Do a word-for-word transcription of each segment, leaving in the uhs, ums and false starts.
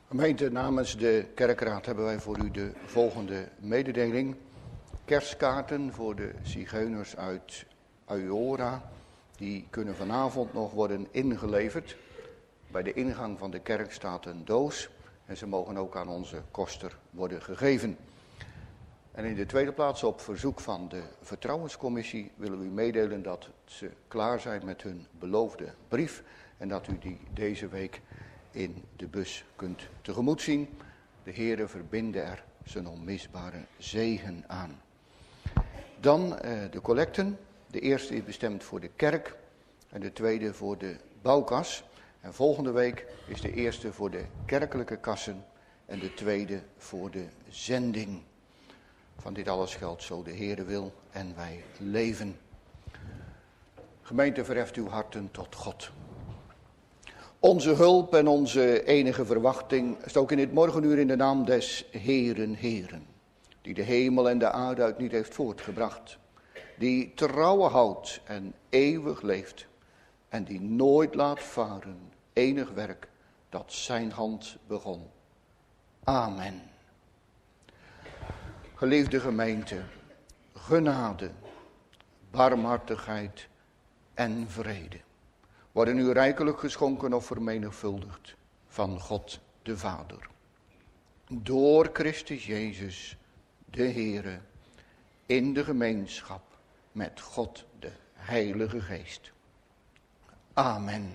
Gemeente, namens de kerkraad hebben wij voor u de volgende mededeling. Kerstkaarten voor de zigeuners uit Aurora, die kunnen vanavond nog worden ingeleverd. Bij de ingang van de kerk staat een doos en ze mogen ook aan onze koster worden gegeven. En in de tweede plaats, op verzoek van de vertrouwenscommissie, willen we u meedelen dat ze klaar zijn met hun beloofde brief en dat u die deze week in de bus kunt tegemoet zien. De Heere verbinde er zijn onmisbare zegen aan. Dan eh, de collecten. De eerste is bestemd voor de kerk en de tweede voor de bouwkas. En volgende week is de eerste voor de kerkelijke kassen en de tweede voor de zending. Van dit alles geldt zo de Heere wil en wij leven. Gemeente, verheft uw harten tot God. Onze hulp en onze enige verwachting is ook in dit morgenuur in de naam des Heeren, Heeren, die de hemel en de aarde uit niet heeft voortgebracht, die trouwe houdt en eeuwig leeft en die nooit laat varen enig werk dat zijn hand begon. Amen. Geliefde gemeente, genade, barmhartigheid en vrede worden u rijkelijk geschonken of vermenigvuldigd van God de Vader. Door Christus Jezus, de Heere, in de gemeenschap met God de Heilige Geest. Amen.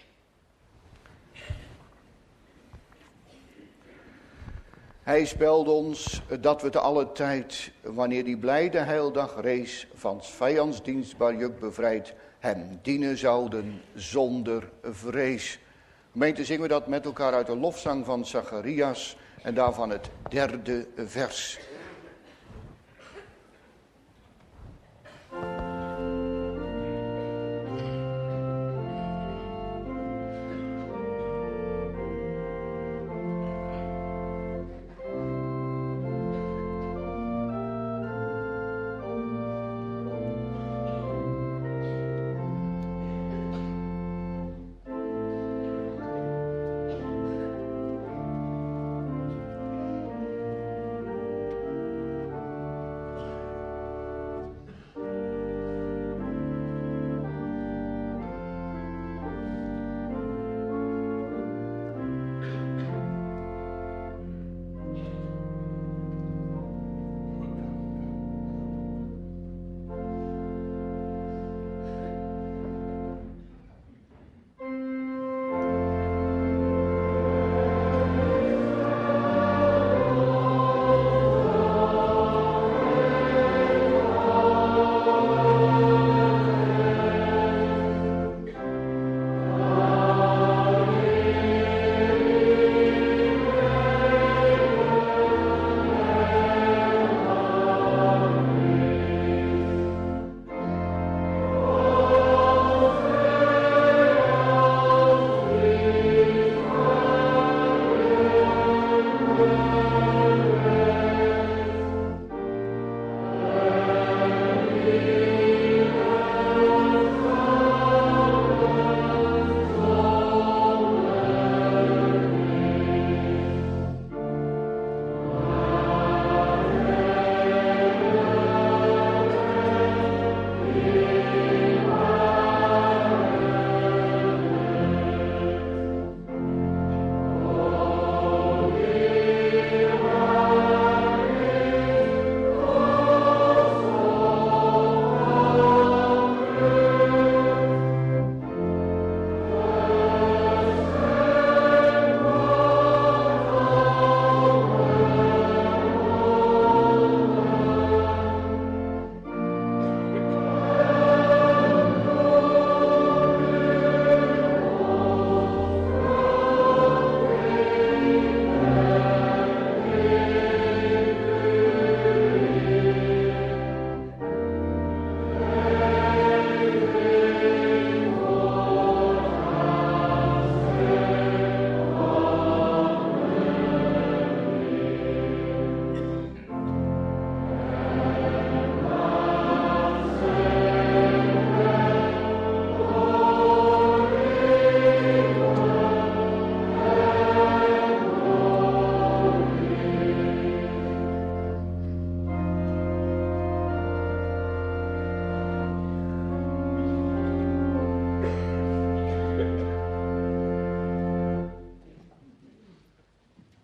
Hij spelde ons dat we te alle tijd, wanneer die blijde heildag rees, van 's vijands dienstbaar juk bevrijd, hem dienen zouden zonder vrees. Gemeente, zingen we dat met elkaar uit de lofzang van Zacharias en daarvan het derde vers.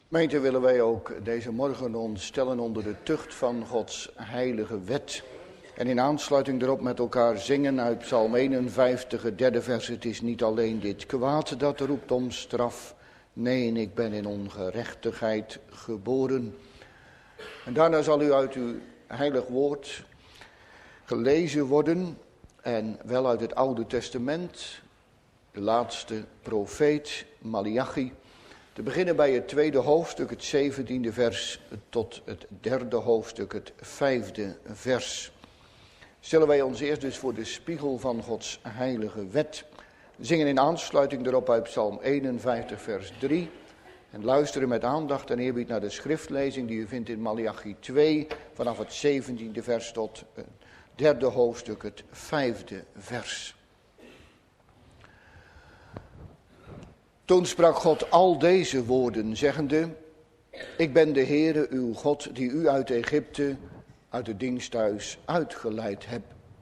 Gemeente, willen wij ook deze morgen ons stellen onder de tucht van Gods heilige wet. En in aansluiting daarop met elkaar zingen uit Psalm eenenvijftig, het derde vers. Het is niet alleen dit kwaad dat roept om straf. Nee, en ik ben in ongerechtigheid geboren. En daarna zal u uit uw heilig woord gelezen worden. En wel uit het Oude Testament, de laatste profeet Maleachi. Te beginnen bij het tweede hoofdstuk, het zeventiende vers, tot het derde hoofdstuk, het vijfde vers. Stellen wij ons eerst dus voor de spiegel van Gods heilige wet. Zingen in aansluiting daarop uit Psalm eenenvijftig, vers drie. En luisteren met aandacht en eerbied naar de schriftlezing die u vindt in Maleachi twee, vanaf het zeventiende vers tot het derde hoofdstuk, het vijfde vers. Toen sprak God al deze woorden, zeggende: Ik ben de Heere uw God, die u uit Egypte, uit het diensthuis uitgeleid heb.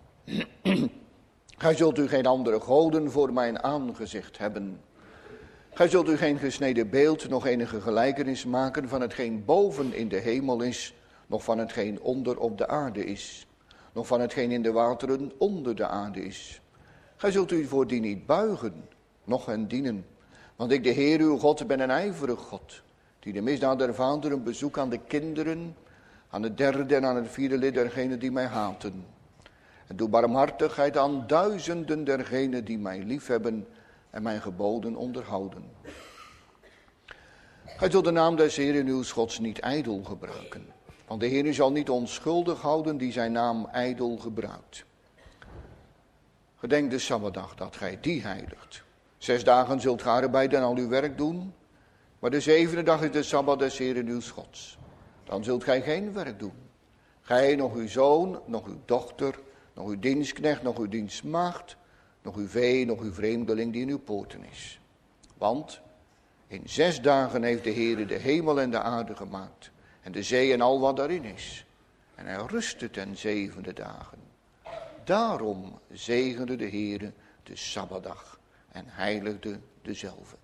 Gij zult u geen andere goden voor mijn aangezicht hebben. Gij zult u geen gesneden beeld, nog enige gelijkenis maken van hetgeen boven in de hemel is, nog van hetgeen onder op de aarde is, nog van hetgeen in de wateren onder de aarde is. Gij zult u voor die niet buigen, noch hen dienen. Want ik, de Heer uw God, ben een ijverig God, die de misdaad der vaderen bezoekt aan de kinderen, aan het derde en aan het vierde lid dergenen die mij haten. En doe barmhartigheid aan duizenden dergenen die mij liefhebben en mijn geboden onderhouden. Gij zult de naam des Heeren uws Gods niet ijdel gebruiken, want de Heer zal niet onschuldig houden die zijn naam ijdel gebruikt. Gedenk de Sabbatdag dat gij die heiligt. Zes dagen zult gij arbeiden en al uw werk doen, maar de zevende dag is de Sabbat des Heeren uws Gods. Dan zult gij geen werk doen. Gij, nog uw zoon, nog uw dochter, nog uw dienstknecht, nog uw dienstmaagd, nog uw vee, nog uw vreemdeling die in uw poorten is. Want in zes dagen heeft de Heere de hemel en de aarde gemaakt, en de zee en al wat daarin is. En hij rustte ten zevende dagen. Daarom zegende de Heere de Sabbatdag en heiligde dezelve.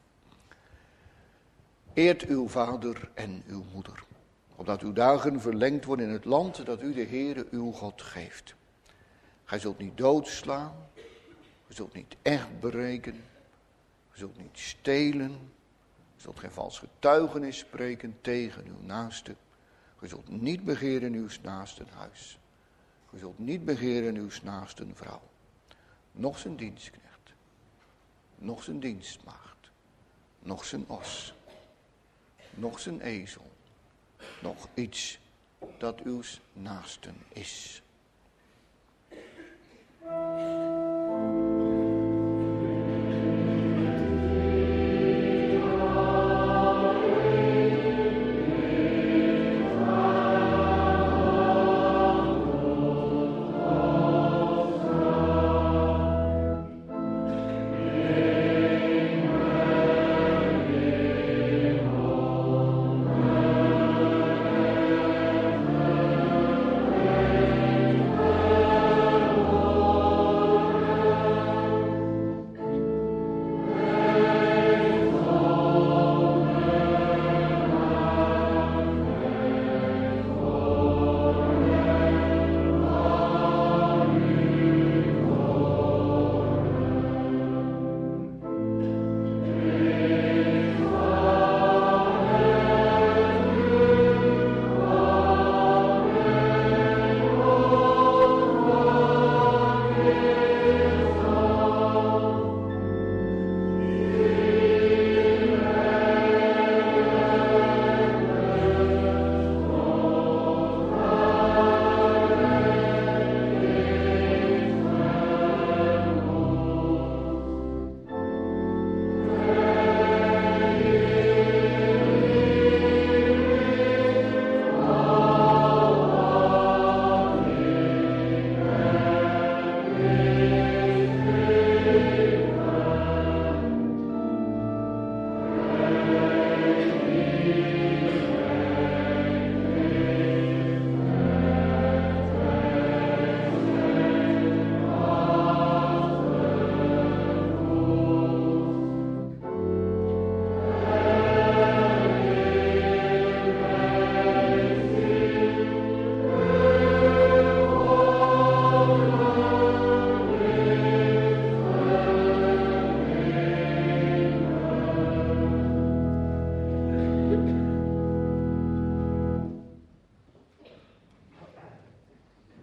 Eert uw vader en uw moeder, opdat uw dagen verlengd worden in het land dat u de Heere uw God geeft. Gij zult niet doodslaan, gij zult niet echt breken, gij zult niet stelen, gij zult geen vals getuigenis spreken tegen uw naaste, gij zult niet begeren uw naasten huis, gij zult niet begeren uw naasten vrouw, noch zijn dienstknecht, nog zijn dienstmaagd, nog zijn os, nog zijn ezel, nog iets dat uw naasten is.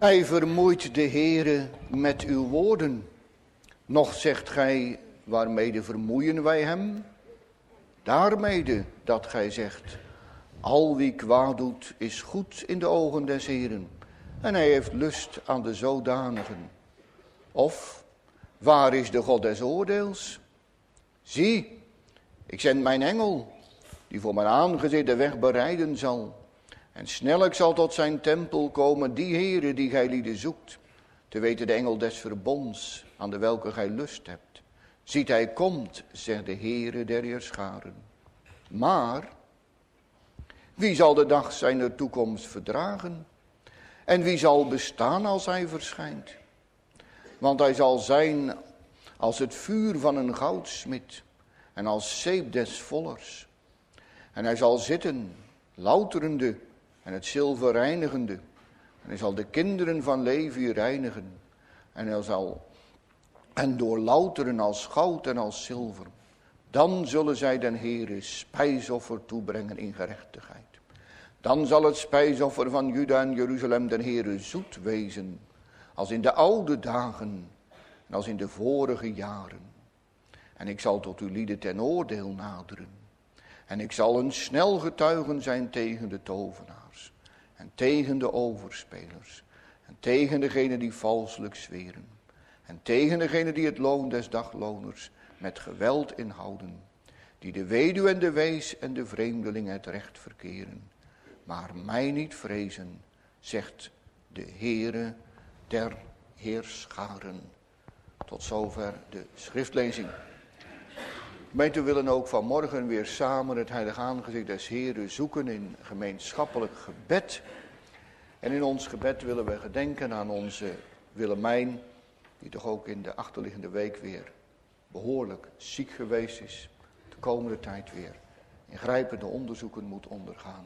Hij vermoeit de Heere met uw woorden. Nog zegt gij, waarmede vermoeien wij hem? Daarmede dat gij zegt, al wie kwaad doet is goed in de ogen des Heeren. En hij heeft lust aan de zodanigen. Of, waar is de God des oordeels? Zie, ik zend mijn engel, die voor mijn aangezicht de weg bereiden zal. En snellijk zal tot zijn tempel komen die Heere die gij lieden zoekt. Te weten de engel des verbonds, aan de welke gij lust hebt. Ziet, hij komt, zegt de Heere der Heerscharen. Maar, wie zal de dag zijner toekomst verdragen? En wie zal bestaan als hij verschijnt? Want hij zal zijn als het vuur van een goudsmid en als zeep des vollers. En hij zal zitten, louterende en het zilver reinigende. En hij zal de kinderen van Levi reinigen. En hij zal en doorlouteren als goud en als zilver. Dan zullen zij den Heere spijsoffer toebrengen in gerechtigheid. Dan zal het spijsoffer van Juda en Jeruzalem den Heere zoet wezen, als in de oude dagen en als in de vorige jaren. En ik zal tot uw lieden ten oordeel naderen. En ik zal een snel getuigen zijn tegen de tovenaars en tegen de overspelers en tegen degenen die valselijk zweren en tegen degenen die het loon des dagloners met geweld inhouden, die de weduwe en de wees en de vreemdeling het recht verkeren, maar mij niet vrezen, zegt de Heere der Heerscharen. Tot zover de schriftlezing. Gemeente, we willen ook vanmorgen weer samen het heilige aangezicht des Heeren zoeken in gemeenschappelijk gebed. En in ons gebed willen we gedenken aan onze Willemijn, die toch ook in de achterliggende week weer behoorlijk ziek geweest is. De komende tijd weer ingrijpende onderzoeken moet ondergaan.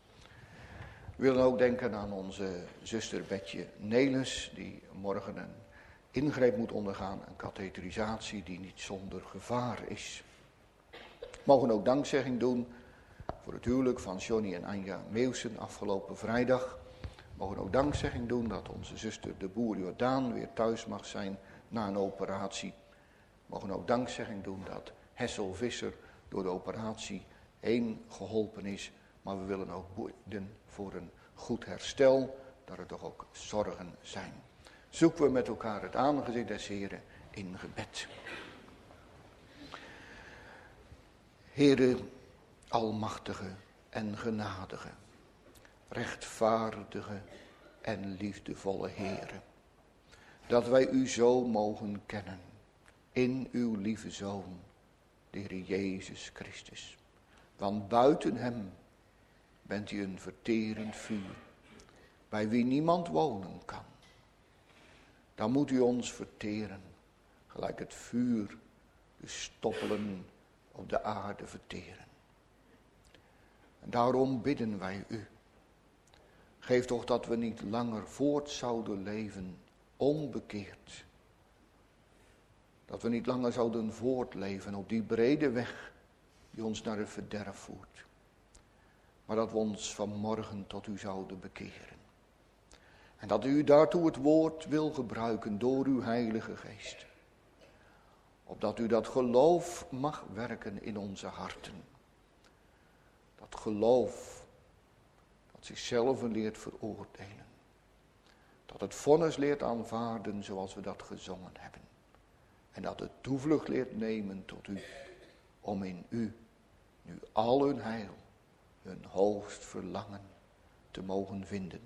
We willen ook denken aan onze zuster Betje Nelis, die morgen een ingreep moet ondergaan, een katheterisatie die niet zonder gevaar is. We mogen ook dankzegging doen voor het huwelijk van Johnny en Anja Meeuwsen afgelopen vrijdag. We mogen ook dankzegging doen dat onze zuster de boer Jordaan weer thuis mag zijn na een operatie. We mogen ook dankzegging doen dat Hessel Visser door de operatie heen geholpen is. Maar we willen ook bidden voor een goed herstel, dat er toch ook zorgen zijn. Zoeken we met elkaar het aangezicht des Heren in gebed. Heere, almachtige en genadige, rechtvaardige en liefdevolle Heere, dat wij u zo mogen kennen in uw lieve Zoon, de Heer Jezus Christus. Want buiten hem bent u een verterend vuur, bij wie niemand wonen kan. Dan moet u ons verteren, gelijk het vuur de stoppelen op de aarde verteren. En daarom bidden wij u, geef toch dat we niet langer voort zouden leven onbekeerd. Dat we niet langer zouden voortleven op die brede weg die ons naar het verderf voert. Maar dat we ons vanmorgen tot u zouden bekeren. En dat u daartoe het woord wil gebruiken door uw Heilige Geest. Opdat u dat geloof mag werken in onze harten. Dat geloof dat zichzelf leert veroordelen. Dat het vonnis leert aanvaarden zoals we dat gezongen hebben. En dat het toevlucht leert nemen tot u. Om in u nu al hun heil, hun hoogst verlangen te mogen vinden.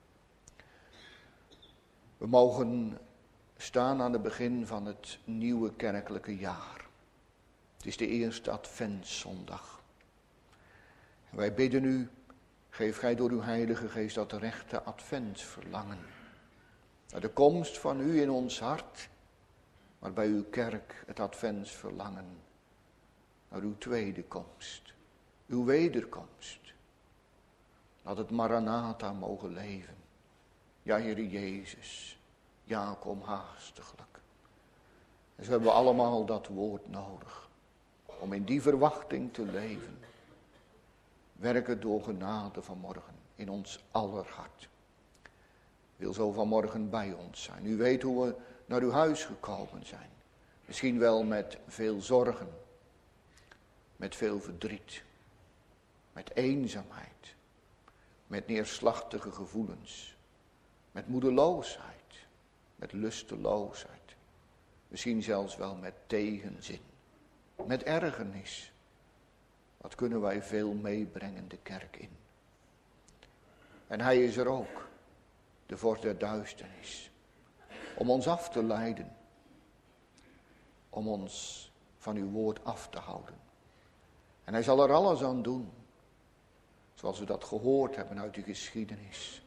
We mogen staan aan het begin van het nieuwe kerkelijke jaar. Het is de eerste adventszondag. En wij bidden u, geef gij door uw Heilige Geest dat rechte adventsverlangen. Naar de komst van u in ons hart, maar bij uw kerk het adventsverlangen. Naar uw tweede komst, uw wederkomst. Laat het Maranatha mogen leven. Ja, Heer Jezus, ja, kom haastiglijk. En zo hebben we allemaal dat woord nodig, om in die verwachting te leven. Werk het door genade vanmorgen in ons aller hart. wil zo vanmorgen bij ons zijn. U weet hoe we naar uw huis gekomen zijn. Misschien wel met veel zorgen, met veel verdriet, met eenzaamheid, met neerslachtige gevoelens, met moedeloosheid, met lusteloosheid. Misschien zelfs wel met tegenzin, met ergernis. Wat kunnen wij veel meebrengen de kerk in. En hij is er ook, de vorst der duisternis, om ons af te leiden, om ons van uw woord af te houden. En hij zal er alles aan doen, zoals we dat gehoord hebben uit de geschiedenis.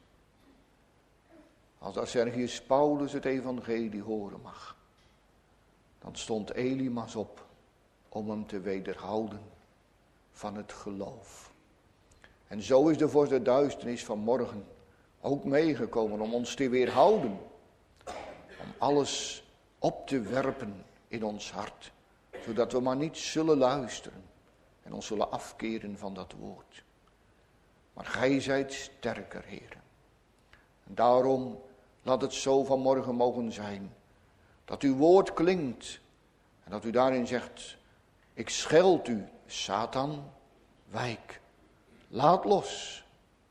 Als Sergius Paulus het evangelie horen mag, dan stond Elimas op om hem te wederhouden van het geloof. En zo is de vorst der duisternis vanmorgen ook meegekomen om ons te weerhouden. Om alles op te werpen in ons hart, zodat we maar niet zullen luisteren en ons zullen afkeren van dat woord. Maar gij zijt sterker, Heer. En daarom laat het zo vanmorgen mogen zijn, dat uw woord klinkt en dat u daarin zegt, ik scheld u, Satan, wijk, laat los.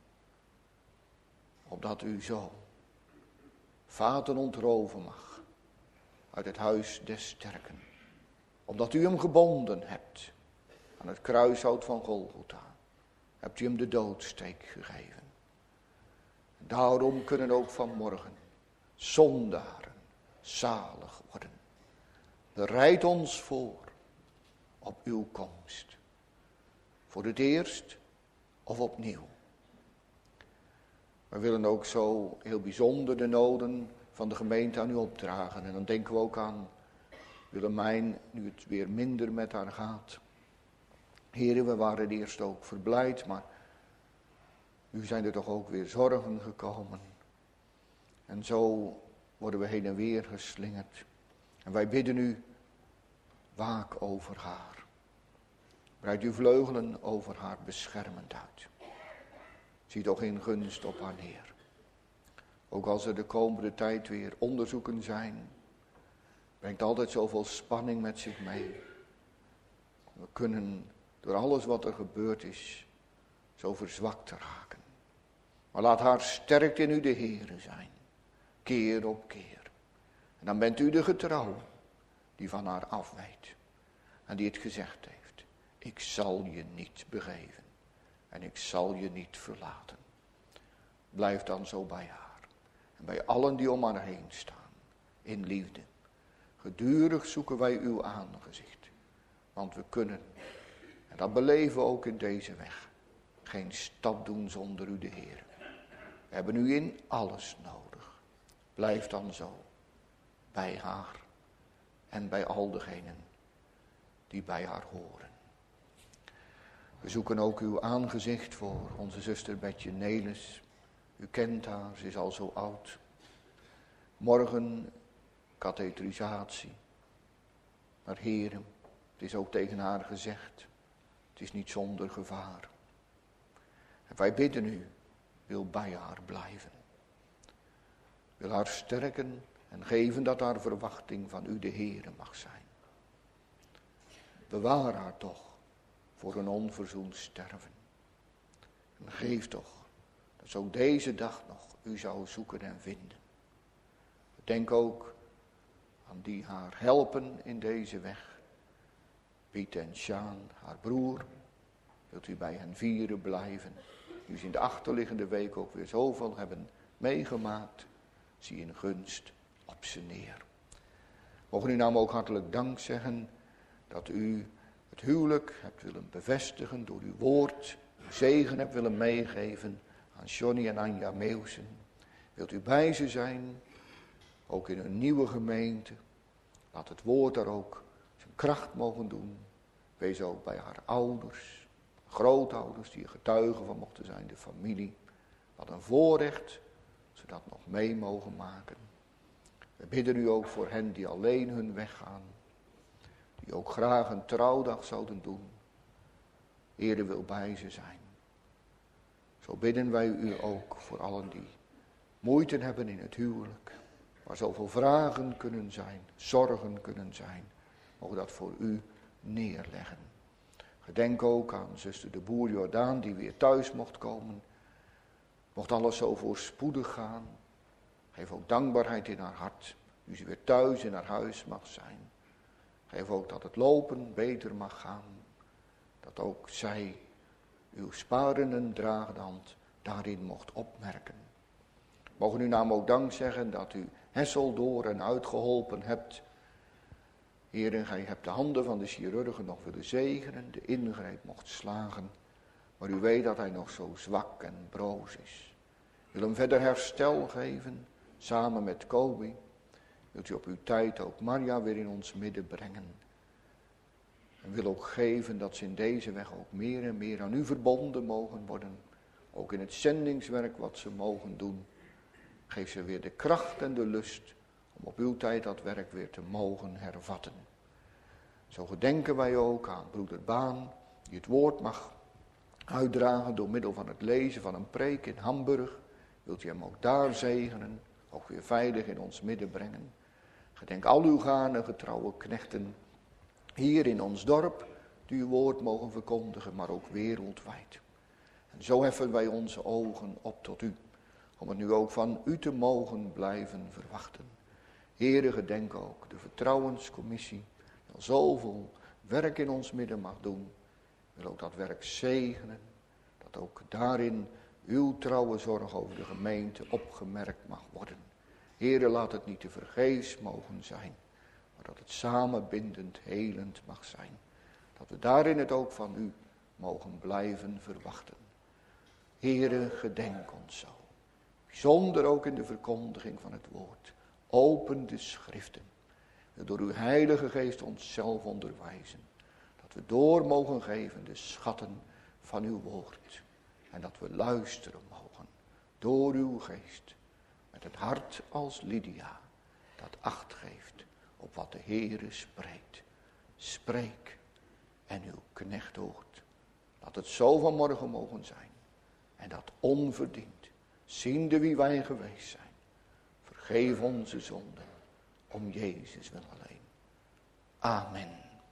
Opdat u zo vaten ontroven mag uit het huis des sterken. Omdat u hem gebonden hebt aan het kruishout van Golgotha, hebt u hem de doodsteek gegeven. Daarom kunnen ook vanmorgen zondaren zalig worden. Bereid ons voor op uw komst. Voor het eerst of opnieuw. We willen ook zo heel bijzonder de noden van de gemeente aan u opdragen. En dan denken we ook aan Willemijn, nu het weer minder met haar gaat. Heren, we waren eerst ook verblijd, maar nu zijn er toch ook weer zorgen gekomen. En zo worden we heen en weer geslingerd. En wij bidden u, waak over haar. Breid uw vleugelen over haar beschermend uit. Zie toch in gunst op haar neer. Ook als er de komende tijd weer onderzoeken zijn, brengt altijd zoveel spanning met zich mee. We kunnen door alles wat er gebeurd is, zo verzwakt raken. Maar laat haar sterk in u de Heere zijn, keer op keer. En dan bent u de getrouwe die van haar afwijt en die het gezegd heeft. Ik zal je niet begeven en ik zal je niet verlaten. Blijf dan zo bij haar en bij allen die om haar heen staan, in liefde. Gedurig zoeken wij uw aangezicht, want we kunnen, en dat beleven we ook in deze weg, geen stap doen zonder u de Heer. We hebben u in alles nodig. Blijf dan zo bij haar en bij al degenen die bij haar horen. We zoeken ook uw aangezicht voor onze zuster Betje Nelis. U kent haar, ze is al zo oud. Morgen katheterisatie. Maar heren, het is ook tegen haar gezegd, het is niet zonder gevaar. En wij bidden u, wil bij haar blijven. Wil haar sterken en geven dat haar verwachting van u de Heere mag zijn. Bewaar haar toch voor een onverzoend sterven. En geef toch dat ze ook deze dag nog u zou zoeken en vinden. Denk ook aan die haar helpen in deze weg. Piet en Sjaan, haar broer, wilt u bij hen vieren blijven. Nu ze in de achterliggende week ook weer zoveel hebben meegemaakt, zie in gunst op ze neer. Mogen u nou ook hartelijk dank zeggen dat u het huwelijk hebt willen bevestigen door uw woord, uw zegen hebt willen meegeven aan Johnny en Anja Meeuwsen. Wilt u bij ze zijn, ook in een nieuwe gemeente. Laat het woord daar ook zijn kracht mogen doen. Wees ook bij haar ouders, grootouders die er getuigen van mochten zijn, de familie. Wat een voorrecht, ze dat nog mee mogen maken. We bidden u ook voor hen die alleen hun weg gaan. Die ook graag een trouwdag zouden doen. Heere wil bij ze zijn. Zo bidden wij u ook voor allen die moeite hebben in het huwelijk, waar zoveel vragen kunnen zijn, zorgen kunnen zijn, mogen dat voor u neerleggen. Gedenk ook aan zuster de Boer Jordaan die weer thuis mocht komen. Mocht alles zo voorspoedig gaan, geef ook dankbaarheid in haar hart, nu ze weer thuis in haar huis mag zijn. Geef ook dat het lopen beter mag gaan, dat ook zij uw sparende draagde hand daarin mocht opmerken. Mogen u naam ook dank zeggen dat u Hessel door en uitgeholpen hebt. Heer, gij hebt de handen van de chirurgen nog willen zegenen, de ingreep mocht slagen. Maar u weet dat hij nog zo zwak en broos is. U wil hem verder herstel geven, samen met Kobi. Wilt u op uw tijd ook Maria weer in ons midden brengen. En wil ook geven dat ze in deze weg ook meer en meer aan u verbonden mogen worden. Ook in het zendingswerk wat ze mogen doen. Geef ze weer de kracht en de lust om op uw tijd dat werk weer te mogen hervatten. Zo gedenken wij ook aan broeder Baan, die het woord mag uitdragen door middel van het lezen van een preek in Hamburg. Wilt u hem ook daar zegenen, ook weer veilig in ons midden brengen. Gedenk al uw gane getrouwe knechten hier in ons dorp, die uw woord mogen verkondigen, maar ook wereldwijd. En zo heffen wij onze ogen op tot u, om het nu ook van u te mogen blijven verwachten. Heere, gedenk ook de vertrouwenscommissie, die al zoveel werk in ons midden mag doen. Wil ook dat werk zegenen, dat ook daarin uw trouwe zorg over de gemeente opgemerkt mag worden. Heere, laat het niet te vergeefs mogen zijn, maar dat het samenbindend, helend mag zijn. Dat we daarin het ook van u mogen blijven verwachten. Heere, gedenk ons zo. Bijzonder ook in de verkondiging van het woord. Open de schriften. Wil door uw heilige geest onszelf onderwijzen. Dat we door mogen geven de schatten van uw woord. En dat we luisteren mogen door uw geest. Met het hart als Lydia. Dat acht geeft op wat de Heere spreekt. Spreek en uw knecht hoort. Dat het zo vanmorgen mogen zijn. En dat onverdiend. Ziende wie wij geweest zijn. Vergeef onze zonden. Om Jezus wil alleen. Amen.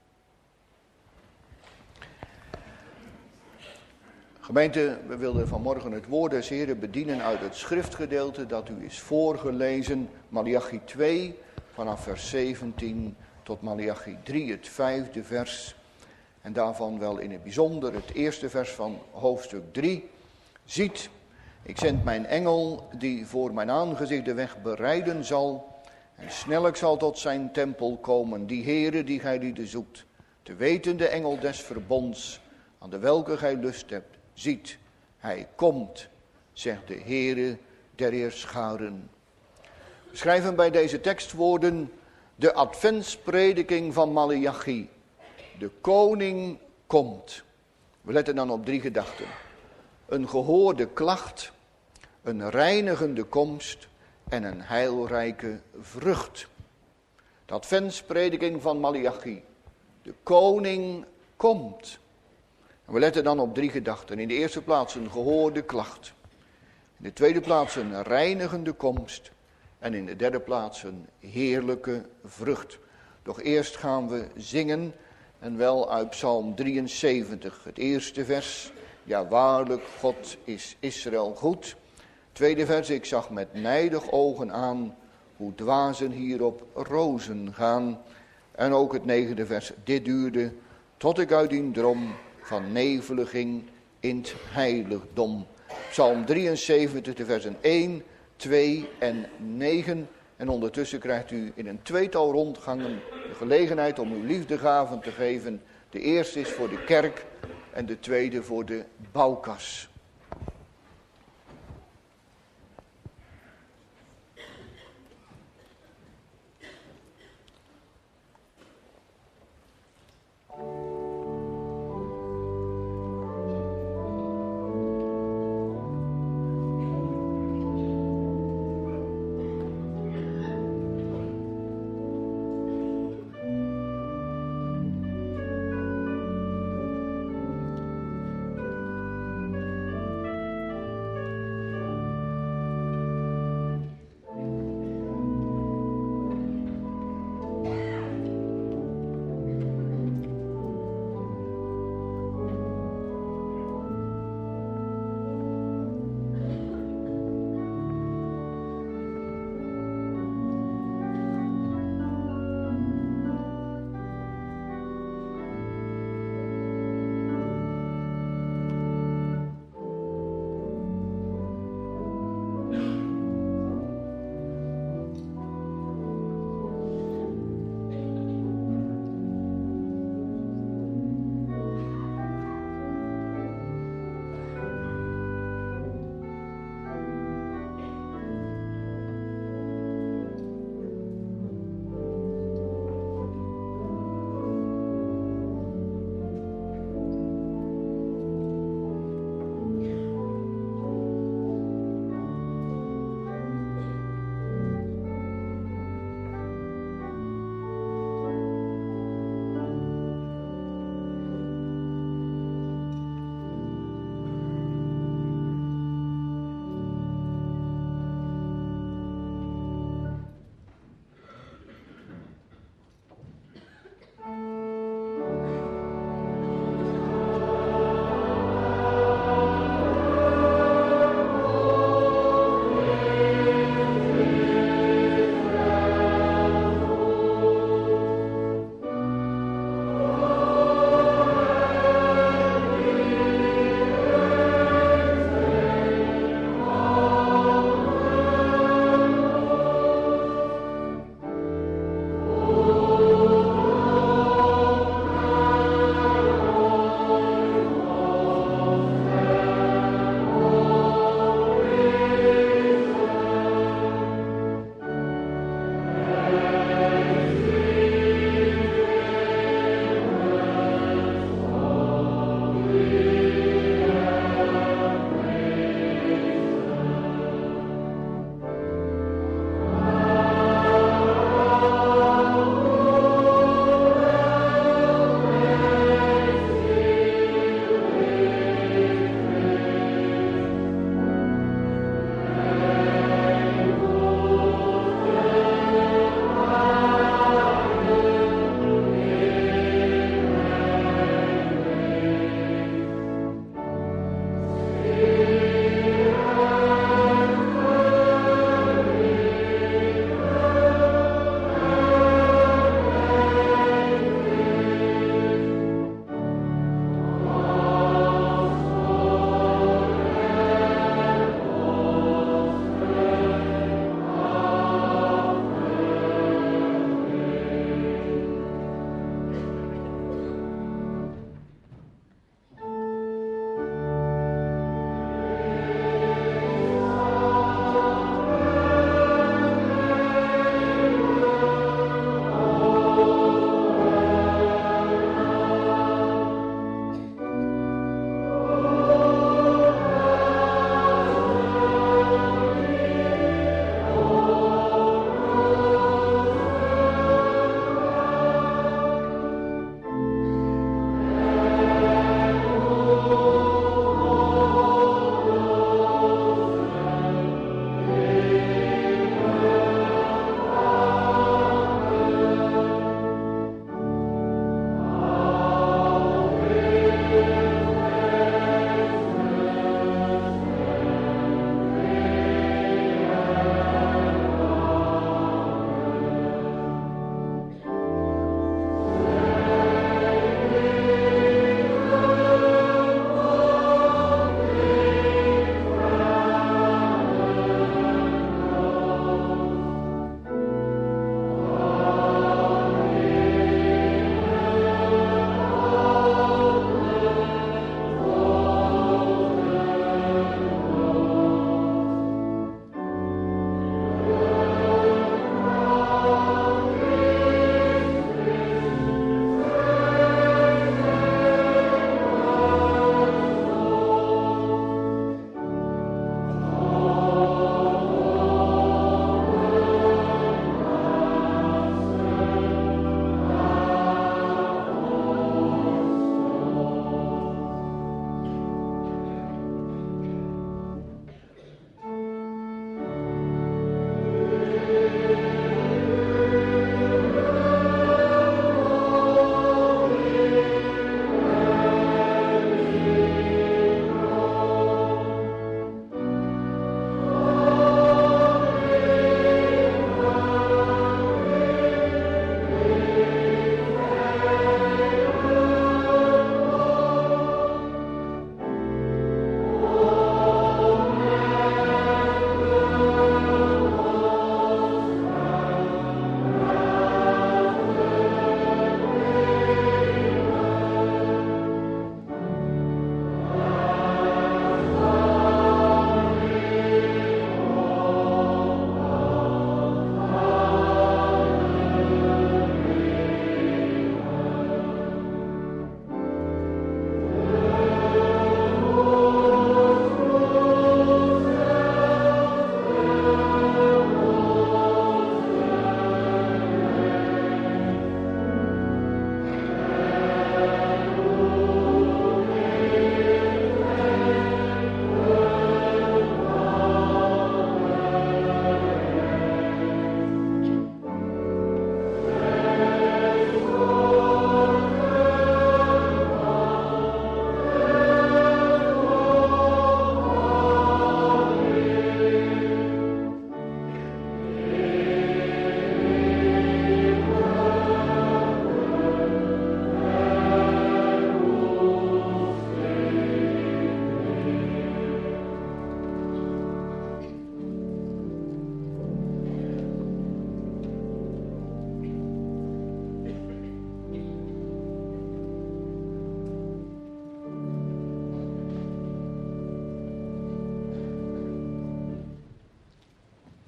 Gemeente, we wilden vanmorgen het woord des Heren bedienen uit het schriftgedeelte dat u is voorgelezen. Maleachi twee vanaf vers zeventien tot Maleachi drie, het vijfde vers. En daarvan wel in het bijzonder het eerste vers van hoofdstuk drie. Ziet, ik zend mijn engel die voor mijn aangezicht de weg bereiden zal. En snellijk zal tot zijn tempel komen, die Heere die gij lieden zoekt. Te weten de engel des verbonds, aan de welke gij lust hebt. Ziet, hij komt, zegt de Heere der Heerscharen. We schrijven bij deze tekstwoorden de adventsprediking van Maleachi. De koning komt. We letten dan op drie gedachten. Een gehoorde klacht, een reinigende komst en een heilrijke vrucht. De adventsprediking van Maleachi. De koning komt. En we letten dan op drie gedachten. In de eerste plaats een gehoorde klacht. In de tweede plaats een reinigende komst. En in de derde plaats een heerlijke vrucht. Doch eerst gaan we zingen. En wel uit Psalm drieënzeventig. Het eerste vers. Ja, waarlijk, God is Israël goed. Tweede vers, ik zag met nijdig ogen aan hoe dwazen hier op rozen gaan. En ook het negende vers, dit duurde tot ik uit die droom van nevelen ging in het heiligdom. Psalm drieënzeventig, de versen één, twee en negen. En ondertussen krijgt u in een tweetal rondgangen de gelegenheid om uw liefdegaven te geven. De eerste is voor de kerk en de tweede voor de bouwkas.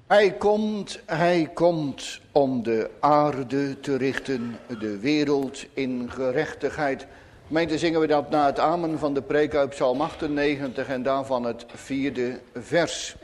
Hij komt, hij komt om de aarde te richten, de wereld in gerechtigheid. Gemeente, zingen we dat na het amen van de preek uit Psalm achtennegentig en daarvan het vierde vers.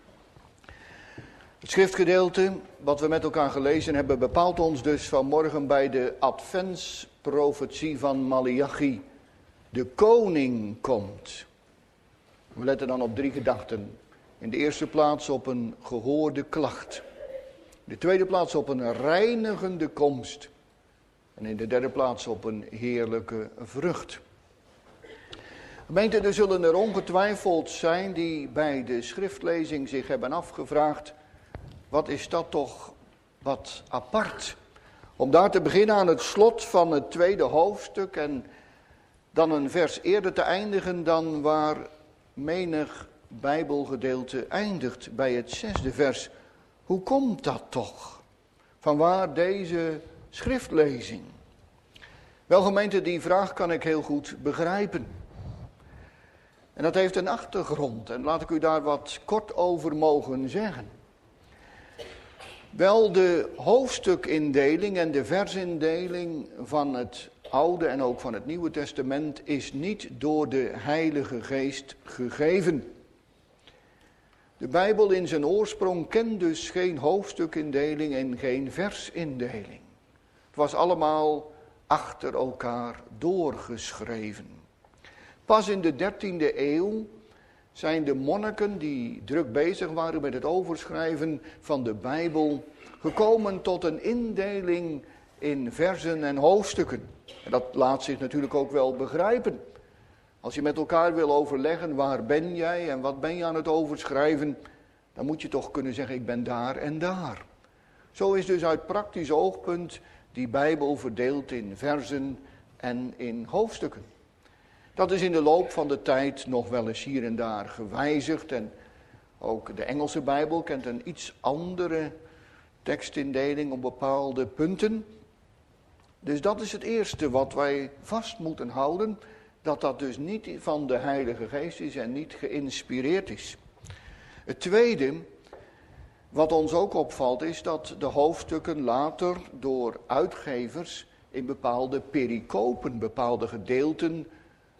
Het schriftgedeelte wat we met elkaar gelezen hebben bepaalt ons dus vanmorgen bij de adventsprofetie van Maleachi. De koning komt. We letten dan op drie gedachten. In de eerste plaats op een gehoorde klacht. In de tweede plaats op een reinigende komst. En in de derde plaats op een heerlijke vrucht. Gemeente, er zullen er ongetwijfeld zijn die bij de schriftlezing zich hebben afgevraagd: wat is dat toch wat apart? Om daar te beginnen aan het slot van het tweede hoofdstuk en dan een vers eerder te eindigen dan waar menig Bijbelgedeelte eindigt, bij het zesde vers. Hoe komt dat toch? Vanwaar deze schriftlezing? Wel gemeente, die vraag kan ik heel goed begrijpen. En dat heeft een achtergrond en laat ik u daar wat kort over mogen zeggen. Wel, de hoofdstukindeling en de versindeling van het Oude en ook van het Nieuwe Testament is niet door de Heilige Geest gegeven. De Bijbel in zijn oorsprong kent dus geen hoofdstukindeling en geen versindeling. Het was allemaal achter elkaar doorgeschreven. Pas in de dertiende eeuw zijn de monniken die druk bezig waren met het overschrijven van de Bijbel gekomen tot een indeling in versen en hoofdstukken. En dat laat zich natuurlijk ook wel begrijpen. Als je met elkaar wil overleggen, waar ben jij en wat ben je aan het overschrijven, dan moet je toch kunnen zeggen, ik ben daar en daar. Zo is dus uit praktisch oogpunt die Bijbel verdeeld in versen en in hoofdstukken. Dat is in de loop van de tijd nog wel eens hier en daar gewijzigd. En ook de Engelse Bijbel kent een iets andere tekstindeling op bepaalde punten. Dus dat is het eerste wat wij vast moeten houden. Dat dat dus niet van de Heilige Geest is en niet geïnspireerd is. Het tweede, wat ons ook opvalt, is dat de hoofdstukken later door uitgevers in bepaalde pericopen, bepaalde gedeelten,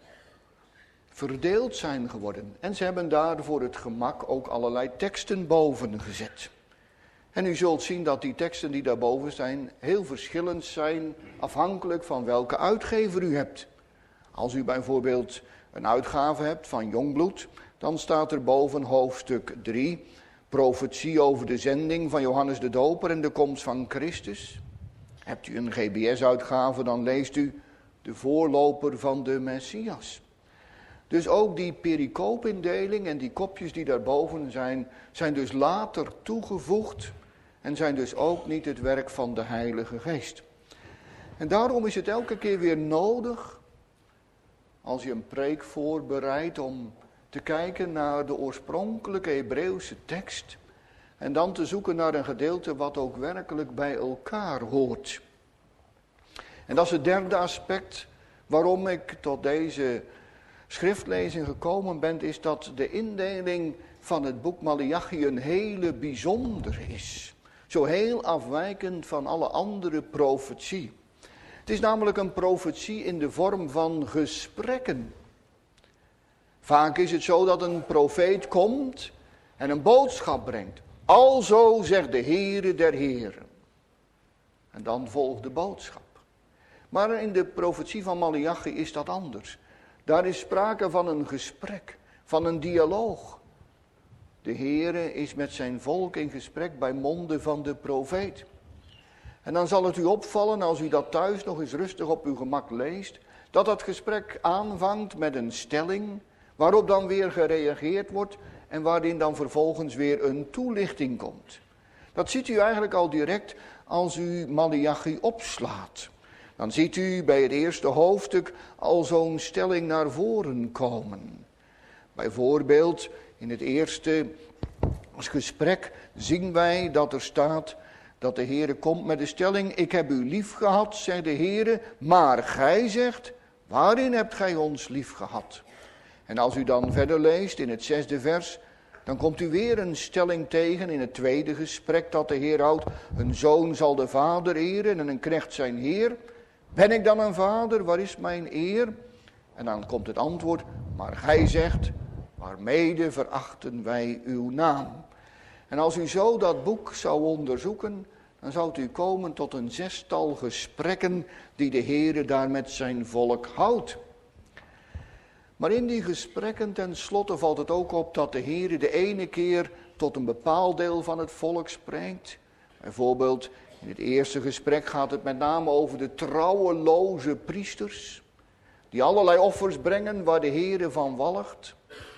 verdeeld zijn geworden. En ze hebben daar voor het gemak ook allerlei teksten boven gezet. En u zult zien dat die teksten die daarboven zijn heel verschillend zijn, afhankelijk van welke uitgever u hebt. Als u bijvoorbeeld een uitgave hebt van Jongbloed, dan staat er boven hoofdstuk drie, profetie over de zending van Johannes de Doper en de komst van Christus. Hebt u een G B S-uitgave, dan leest u de voorloper van de Messias. Dus ook die pericoopindeling en die kopjes die daarboven zijn, zijn dus later toegevoegd en zijn dus ook niet het werk van de Heilige Geest. En daarom is het elke keer weer nodig, als je een preek voorbereidt, om te kijken naar de oorspronkelijke Hebreeuwse tekst en dan te zoeken naar een gedeelte wat ook werkelijk bij elkaar hoort. En dat is het derde aspect waarom ik tot deze schriftlezing gekomen ben, is dat de indeling van het boek Maleachi een hele bijzondere is. Zo heel afwijkend van alle andere profetie. Het is namelijk een profetie in de vorm van gesprekken. Vaak is het zo dat een profeet komt en een boodschap brengt. Alzo zegt de Heere der Heren. En dan volgt de boodschap. Maar in de profetie van Maleachi is dat anders. Daar is sprake van een gesprek, van een dialoog. De Heere is met zijn volk in gesprek bij monden van de profeet. En dan zal het u opvallen, als u dat thuis nog eens rustig op uw gemak leest, dat dat gesprek aanvangt met een stelling, waarop dan weer gereageerd wordt en waarin dan vervolgens weer een toelichting komt. Dat ziet u eigenlijk al direct als u Maleachi opslaat. Dan ziet u bij het eerste hoofdstuk al zo'n stelling naar voren komen. Bijvoorbeeld in het eerste gesprek zien wij dat er staat dat de Heere komt met de stelling: ik heb u lief gehad, zegt de Heere, maar gij zegt, waarin hebt gij ons lief gehad? En als u dan verder leest in het zesde vers, Dan komt u weer een stelling tegen in het tweede gesprek dat de Heer houdt. Een zoon zal de vader eren en een knecht zijn heer. Ben ik dan een vader? Waar is mijn eer? En dan komt het antwoord, maar gij zegt, waarmede verachten wij uw naam? En als u zo dat boek zou onderzoeken, dan zou u komen tot een zestal gesprekken die de Heere daar met zijn volk houdt. Maar in die gesprekken tenslotte valt het ook op dat de Heere de ene keer tot een bepaald deel van het volk spreekt. Bijvoorbeeld in het eerste gesprek gaat het met name over de trouweloze priesters, die allerlei offers brengen waar de Heere van walgt.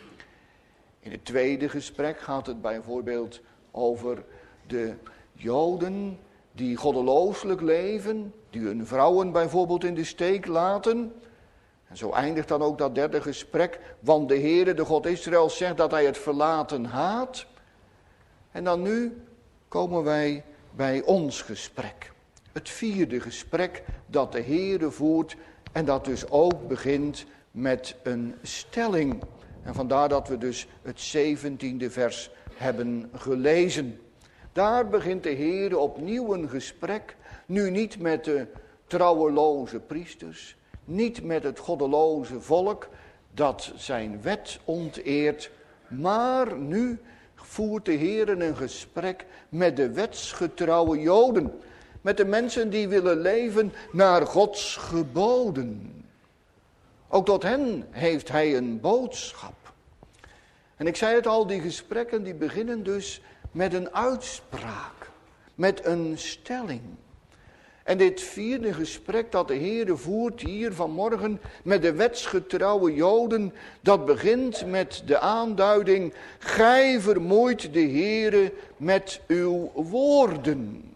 In het tweede gesprek gaat het bijvoorbeeld over de Joden die goddelooselijk leven, die hun vrouwen bijvoorbeeld in de steek laten. En zo eindigt dan ook dat derde gesprek, want de Heere, de God Israëls, zegt dat hij het verlaten haat. En dan nu komen wij bij ons gesprek. Het vierde gesprek dat de Heere voert en dat dus ook begint met een stelling. En vandaar dat we dus het zeventiende vers hebben gelezen. Daar begint de Heere opnieuw een gesprek, nu niet met de trouweloze priesters, niet met het goddeloze volk dat zijn wet onteert, maar nu voert de Heere een gesprek met de wetsgetrouwe Joden, met de mensen die willen leven naar Gods geboden. Ook tot hen heeft hij een boodschap. En ik zei het al, die gesprekken die beginnen dus met een uitspraak, met een stelling. En dit vierde gesprek dat de Heere voert hier vanmorgen met de wetsgetrouwe Joden, dat begint met de aanduiding, gij vermoeit de Heere met uw woorden.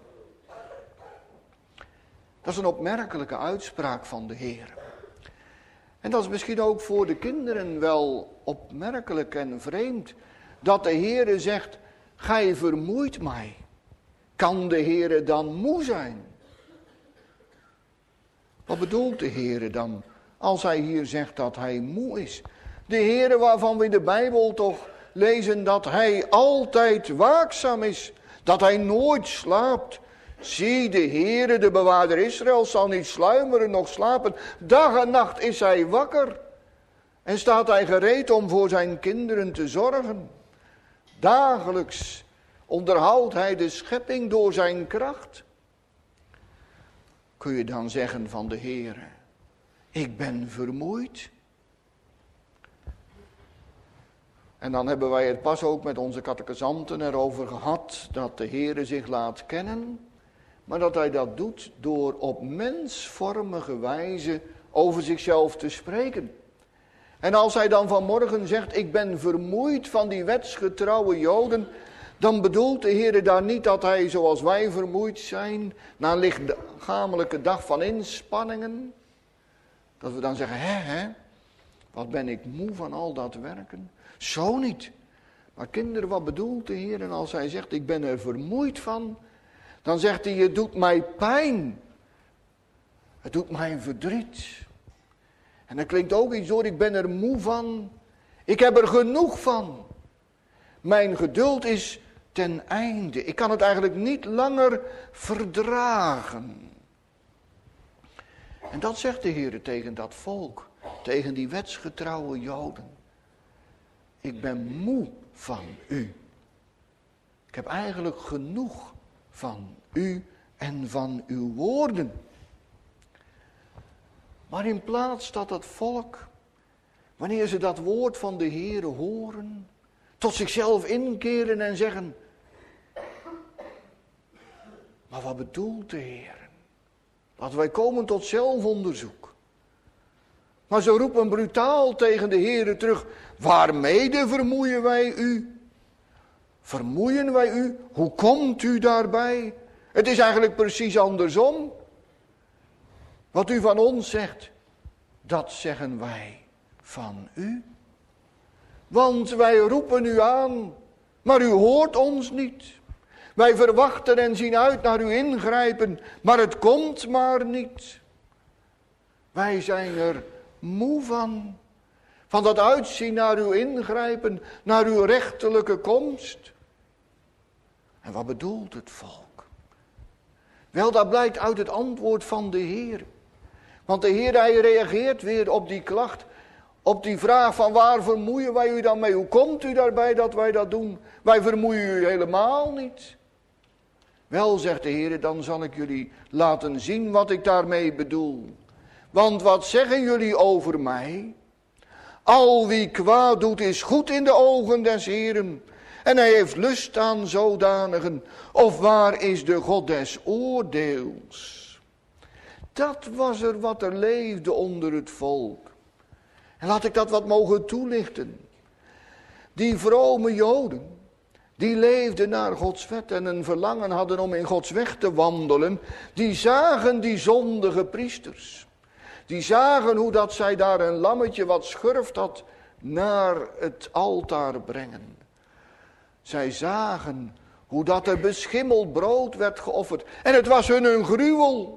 Dat is een opmerkelijke uitspraak van de Heere. En dat is misschien ook voor de kinderen wel opmerkelijk en vreemd, dat de Heere zegt, gij vermoeit mij. Kan de Heere dan moe zijn? Wat bedoelt de Heere dan als hij hier zegt dat hij moe is? De Heere waarvan we in de Bijbel toch lezen dat hij altijd waakzaam is, dat hij nooit slaapt. Zie, de Heere, de bewaarder Israël, zal niet sluimeren, noch slapen. Dag en nacht is hij wakker. En staat hij gereed om voor zijn kinderen te zorgen. Dagelijks onderhoudt hij de schepping door zijn kracht. Kun je dan zeggen van de Heere, ik ben vermoeid? En dan hebben wij het pas ook met onze catechisanten erover gehad, dat de Heere zich laat kennen, maar dat hij dat doet door op mensvormige wijze over zichzelf te spreken. En als hij dan vanmorgen zegt, ik ben vermoeid van die wetsgetrouwe Joden, dan bedoelt de Heere daar niet dat hij zoals wij vermoeid zijn, na een lichamelijke dag van inspanningen, dat we dan zeggen, hè, hè, wat ben ik moe van al dat werken. Zo niet. Maar kinderen, wat bedoelt de Heer? En als hij zegt, ik ben er vermoeid van, dan zegt hij, het doet mij pijn. Het doet mij verdriet. En dat klinkt ook iets door, ik ben er moe van. Ik heb er genoeg van. Mijn geduld is ten einde. Ik kan het eigenlijk niet langer verdragen. En dat zegt de Heer tegen dat volk, tegen die wetsgetrouwe Joden. Ik ben moe van u. Ik heb eigenlijk genoeg van u en van uw woorden. Maar in plaats dat het volk, wanneer ze dat woord van de Heere horen, tot zichzelf inkeren en zeggen, maar wat bedoelt de Heer? Laten wij komen tot zelfonderzoek. Maar ze roepen brutaal tegen de Heere terug, waarmede vermoeien wij u? Vermoeien wij u? Hoe komt u daarbij? Het is eigenlijk precies andersom. Wat u van ons zegt, dat zeggen wij van u. Want wij roepen u aan, maar u hoort ons niet. Wij verwachten en zien uit naar uw ingrijpen, maar het komt maar niet. Wij zijn er moe van. Van dat uitzien naar uw ingrijpen, naar uw rechterlijke komst. En wat bedoelt het volk? Wel, dat blijkt uit het antwoord van de Heer. Want de Heer, hij reageert weer op die klacht. Op die vraag van waar vermoeien wij u dan mee? Hoe komt u daarbij dat wij dat doen? Wij vermoeien u helemaal niet. Wel, zegt de Heer, dan zal ik jullie laten zien wat ik daarmee bedoel. Want wat zeggen jullie over mij? Al wie kwaad doet is goed in de ogen des Heeren. En hij heeft lust aan zodanigen. Of waar is de God des oordeels? Dat was er wat er leefde onder het volk. En laat ik dat wat mogen toelichten. Die vrome Joden, die leefden naar Gods wet en een verlangen hadden om in Gods weg te wandelen. Die zagen die zondige priesters. Die zagen hoe dat zij daar een lammetje wat schurft had naar het altaar brengen. Zij zagen hoe dat er beschimmeld brood werd geofferd. En het was hun een gruwel.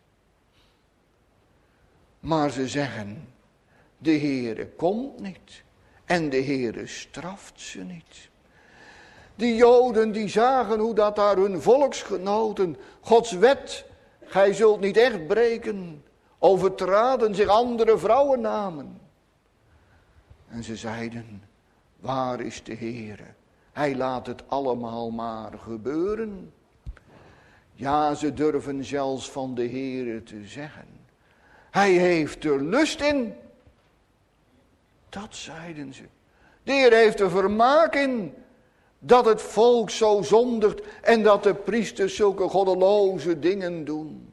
Maar ze zeggen, de Heere komt niet en de Heere straft ze niet. Die Joden die zagen hoe dat daar hun volksgenoten Gods wet, gij zult niet echt breken, overtraden, zich andere vrouwen namen. En ze zeiden, waar is de Heere? Hij laat het allemaal maar gebeuren. Ja, ze durven zelfs van de Heere te zeggen. Hij heeft er lust in. Dat zeiden ze. De Heer heeft er vermaak in. Dat het volk zo zondigt. En dat de priesters zulke goddeloze dingen doen.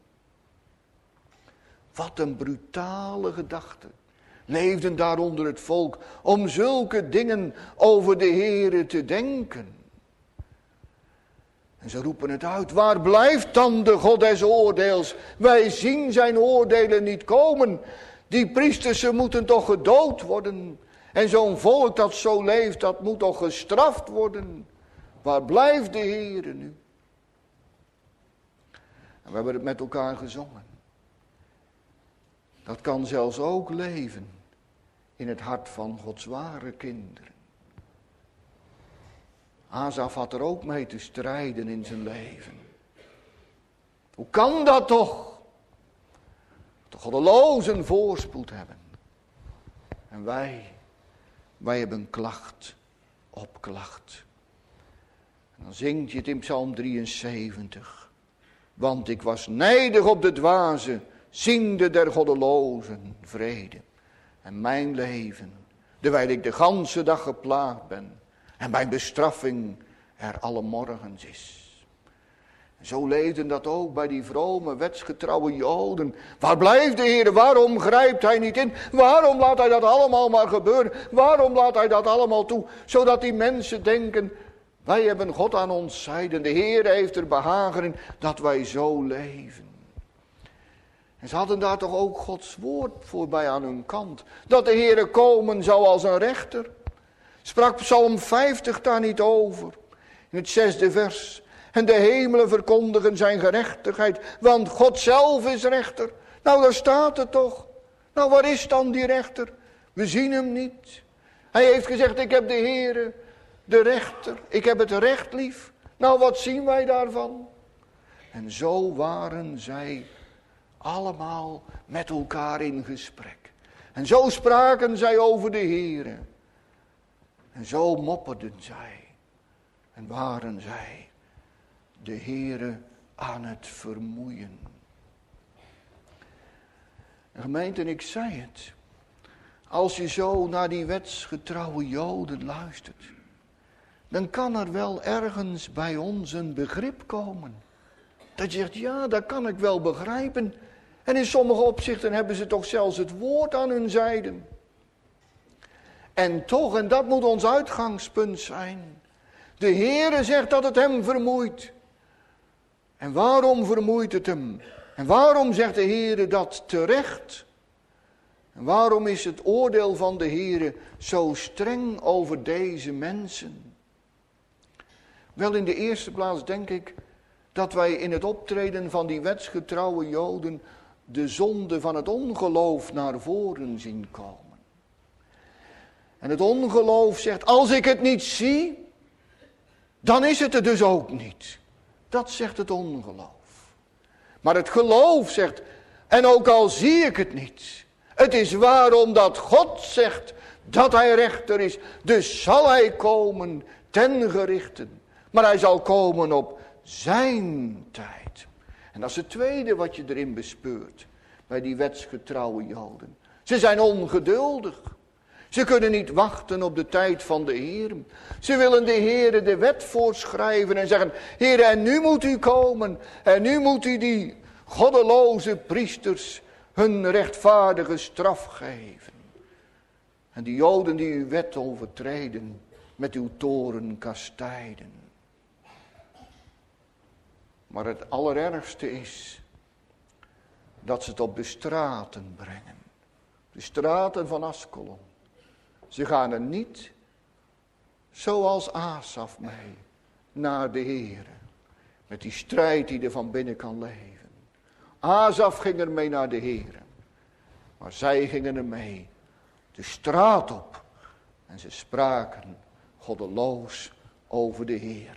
Wat een brutale gedachte. Leefden daaronder het volk. Om zulke dingen over de Heere te denken. En ze roepen het uit. Waar blijft dan de God des oordeels? Wij zien zijn oordelen niet komen. Die priesters, ze moeten toch gedood worden. En zo'n volk dat zo leeft, dat moet toch gestraft worden. Waar blijft de Heere nu? En we hebben het met elkaar gezongen. Dat kan zelfs ook leven in het hart van Gods ware kinderen. Asaf had er ook mee te strijden in zijn leven. Hoe kan dat toch? De goddelozen voorspoed hebben. En wij, wij hebben klacht op klacht. En dan zingt je het in Psalm drieënzeventig. Want ik was nijdig op de dwazen, ziende der goddelozen vrede. En mijn leven, terwijl ik de ganse dag geplaagd ben. En mijn bestraffing er alle morgens is. En zo leefden dat ook bij die vrome, wetsgetrouwe Joden. Waar blijft de Heer? Waarom grijpt hij niet in? Waarom laat hij dat allemaal maar gebeuren? Waarom laat hij dat allemaal toe? Zodat die mensen denken, wij hebben God aan ons zijde. De Heer heeft er behagen in dat wij zo leven. En ze hadden daar toch ook Gods woord voorbij aan hun kant. Dat de Heer komen zou als een rechter. Sprak Psalm vijftig daar niet over. In het zesde vers. En de hemelen verkondigen zijn gerechtigheid. Want God zelf is rechter. Nou, daar staat het toch. Nou, waar is dan die rechter? We zien hem niet. Hij heeft gezegd, ik heb de Heere, de rechter. Ik heb het recht lief. Nou, wat zien wij daarvan? En zo waren zij allemaal met elkaar in gesprek. En zo spraken zij over de Heere. En zo mopperden zij. En waren zij de Heere aan het vermoeien. En gemeente, ik zei het. Als je zo naar die wetsgetrouwe Joden luistert. Dan kan er wel ergens bij ons een begrip komen. Dat je zegt, ja, dat kan ik wel begrijpen. En in sommige opzichten hebben ze toch zelfs het woord aan hun zijde. En toch, en dat moet ons uitgangspunt zijn. De Heere zegt dat het hem vermoeit. En waarom vermoeit het hem? En waarom zegt de Heere dat terecht? En waarom is het oordeel van de Heere zo streng over deze mensen? Wel, in de eerste plaats denk ik dat wij in het optreden van die wetsgetrouwe Joden de zonde van het ongeloof naar voren zien komen. En het ongeloof zegt, als ik het niet zie, dan is het er dus ook niet. Dat zegt het ongeloof. Maar het geloof zegt, en ook al zie ik het niet, het is waar omdat God zegt dat hij rechter is. Dus zal hij komen ten gerichten. Maar hij zal komen op zijn tijd. En dat is het tweede wat je erin bespeurt bij die wetsgetrouwe Joden. Ze zijn ongeduldig. Ze kunnen niet wachten op de tijd van de Heer. Ze willen de Heer de wet voorschrijven en zeggen, Heer, en nu moet u komen. En nu moet u die goddeloze priesters hun rechtvaardige straf geven. En die Joden die uw wet overtreden, met uw toren kastijden. Maar het allerergste is dat ze het op de straten brengen. De straten van Askelon. Ze gaan er niet zoals Asaf mee naar de Heer. Met die strijd die er van binnen kan leven. Asaf ging er mee naar de Heer. Maar zij gingen er mee de straat op. En ze spraken goddeloos over de Heer.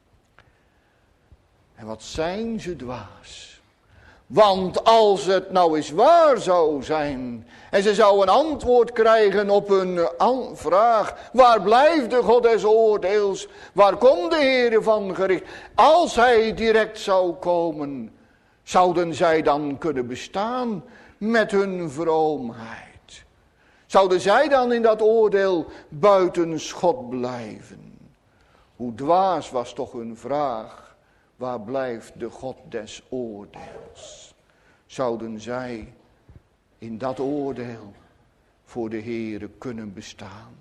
En wat zijn ze dwaas. Want als het nou eens waar zou zijn. En ze zou een antwoord krijgen op hun vraag. Waar blijft de God des oordeels? Waar komt de Heer van gericht? Als hij direct zou komen. Zouden zij dan kunnen bestaan met hun vroomheid? Zouden zij dan in dat oordeel buiten schot blijven? Hoe dwaas was toch hun vraag. Waar blijft de God des oordeels? Zouden zij in dat oordeel voor de Heere kunnen bestaan?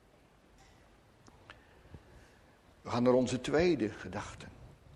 We gaan naar onze tweede gedachte.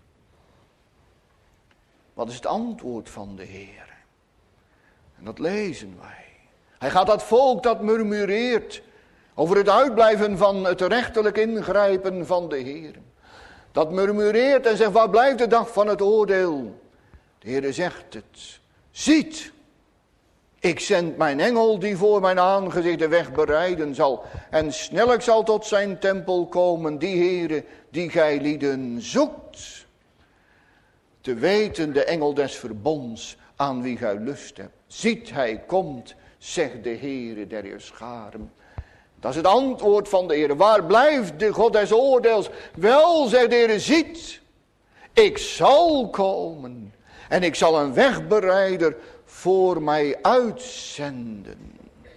Wat is het antwoord van de Heere? En dat lezen wij. Hij gaat dat volk dat murmureert over het uitblijven van het rechterlijk ingrijpen van de Heere. Dat murmureert en zegt, waar blijft de dag van het oordeel? De Heere zegt het. Ziet, ik zend mijn engel die voor mijn aangezicht de weg bereiden zal. En snellijk zal tot zijn tempel komen die Heere die gij lieden zoekt. Te weten de engel des verbonds aan wie gij lust hebt. Ziet, hij komt, zegt de Heere der Heerscharen. Dat is het antwoord van de Heer. Waar blijft de God des oordeels? Wel, zegt de Heer, ziet, ik zal komen. En ik zal een wegbereider voor mij uitzenden.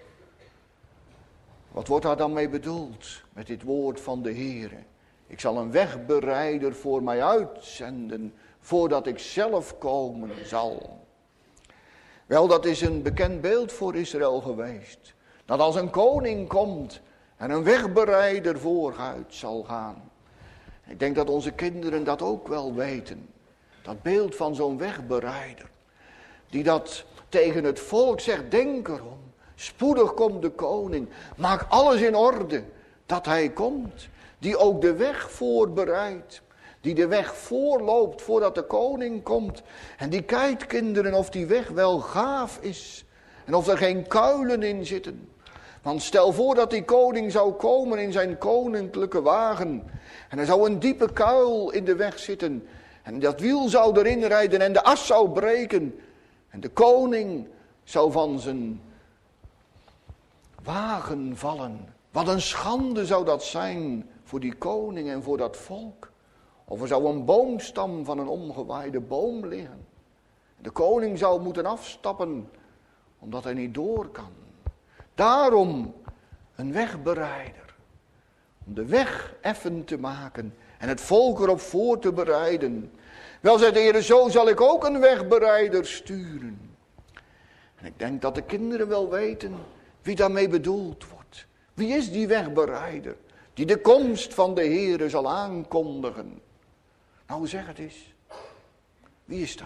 Wat wordt daar dan mee bedoeld? Met dit woord van de Heer. Ik zal een wegbereider voor mij uitzenden. Voordat ik zelf komen zal. Wel, dat is een bekend beeld voor Israël geweest. Dat als een koning komt en een wegbereider vooruit zal gaan. Ik denk dat onze kinderen dat ook wel weten. Dat beeld van zo'n wegbereider. Die dat tegen het volk zegt, denk erom. Spoedig komt de koning. Maak alles in orde dat hij komt. Die ook de weg voorbereidt. Die de weg voorloopt voordat de koning komt. En die kijkt, kinderen, of die weg wel gaaf is. En of er geen kuilen in zitten. Want stel voor dat die koning zou komen in zijn koninklijke wagen. En er zou een diepe kuil in de weg zitten. En dat wiel zou erin rijden en de as zou breken. En de koning zou van zijn wagen vallen. Wat een schande zou dat zijn voor die koning en voor dat volk. Of er zou een boomstam van een omgewaaide boom liggen. De koning zou moeten afstappen, omdat hij niet door kan. Daarom een wegbereider. Om de weg effen te maken en het volk erop voor te bereiden. Wel, zegt de Heer, zo zal ik ook een wegbereider sturen. En ik denk dat de kinderen wel weten wie daarmee bedoeld wordt. Wie is die wegbereider die de komst van de Heer zal aankondigen? Nou, zeg het eens. Wie is dat?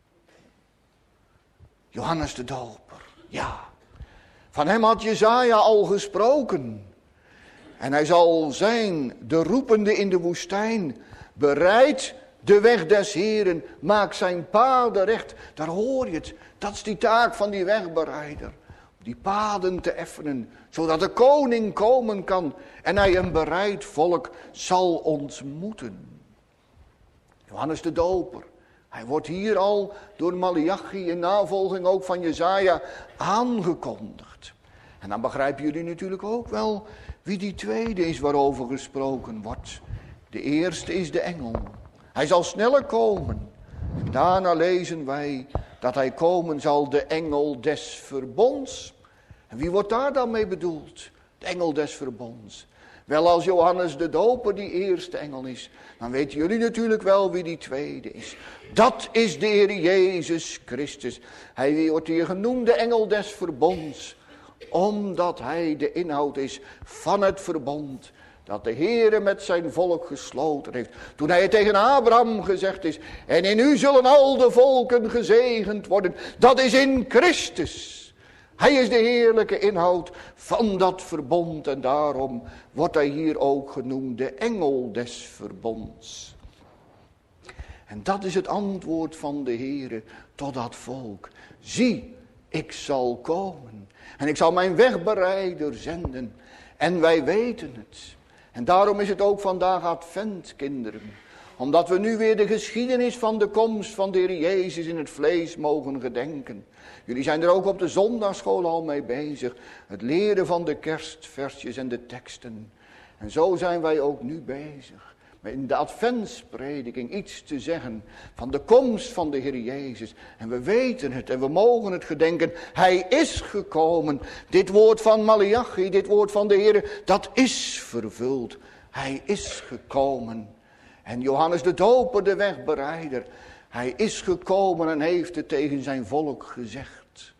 Johannes de Doper. Ja. Van hem had Jesaja al gesproken. En hij zal zijn, de roepende in de woestijn. Bereid de weg des Heeren. Maak zijn paden recht. Daar hoor je het. Dat is die taak van die wegbereider. die paden te effenen, zodat de koning komen kan en hij een bereid volk zal ontmoeten. Johannes de Doper, hij wordt hier al door Maleachi in navolging ook van Jesaja aangekondigd. En dan begrijpen jullie natuurlijk ook wel wie die tweede is waarover gesproken wordt. De eerste is de engel. Hij zal sneller komen. En daarna lezen wij dat hij komen zal, de engel des verbonds. En wie wordt daar dan mee bedoeld? De engel des verbonds. Wel, als Johannes de Doper die eerste engel is, dan weten jullie natuurlijk wel wie die tweede is. Dat is de Heer Jezus Christus. Hij wordt hier genoemd de engel des verbonds, omdat hij de inhoud is van het verbond dat de Heere met zijn volk gesloten heeft. Toen hij het tegen Abraham gezegd is, en in u zullen al de volken gezegend worden. Dat is in Christus. Hij is de heerlijke inhoud van dat verbond. En daarom wordt hij hier ook genoemd de engel des verbonds. En dat is het antwoord van de Heere tot dat volk. Zie, ik zal komen. En ik zal mijn wegbereider zenden. En wij weten het. En daarom is het ook vandaag advent, kinderen. Omdat we nu weer de geschiedenis van de komst van de Heer Jezus in het vlees mogen gedenken. Jullie zijn er ook op de zondagsschool al mee bezig. Het leren van de kerstversjes en de teksten. En zo zijn wij ook nu bezig. Met in de adventsprediking iets te zeggen van de komst van de Heer Jezus. En we weten het en we mogen het gedenken. Hij is gekomen. Dit woord van Maleachi, dit woord van de Heer, dat is vervuld. Hij is gekomen. En Johannes de Doper, de wegbereider, hij is gekomen en heeft het tegen zijn volk gezegd.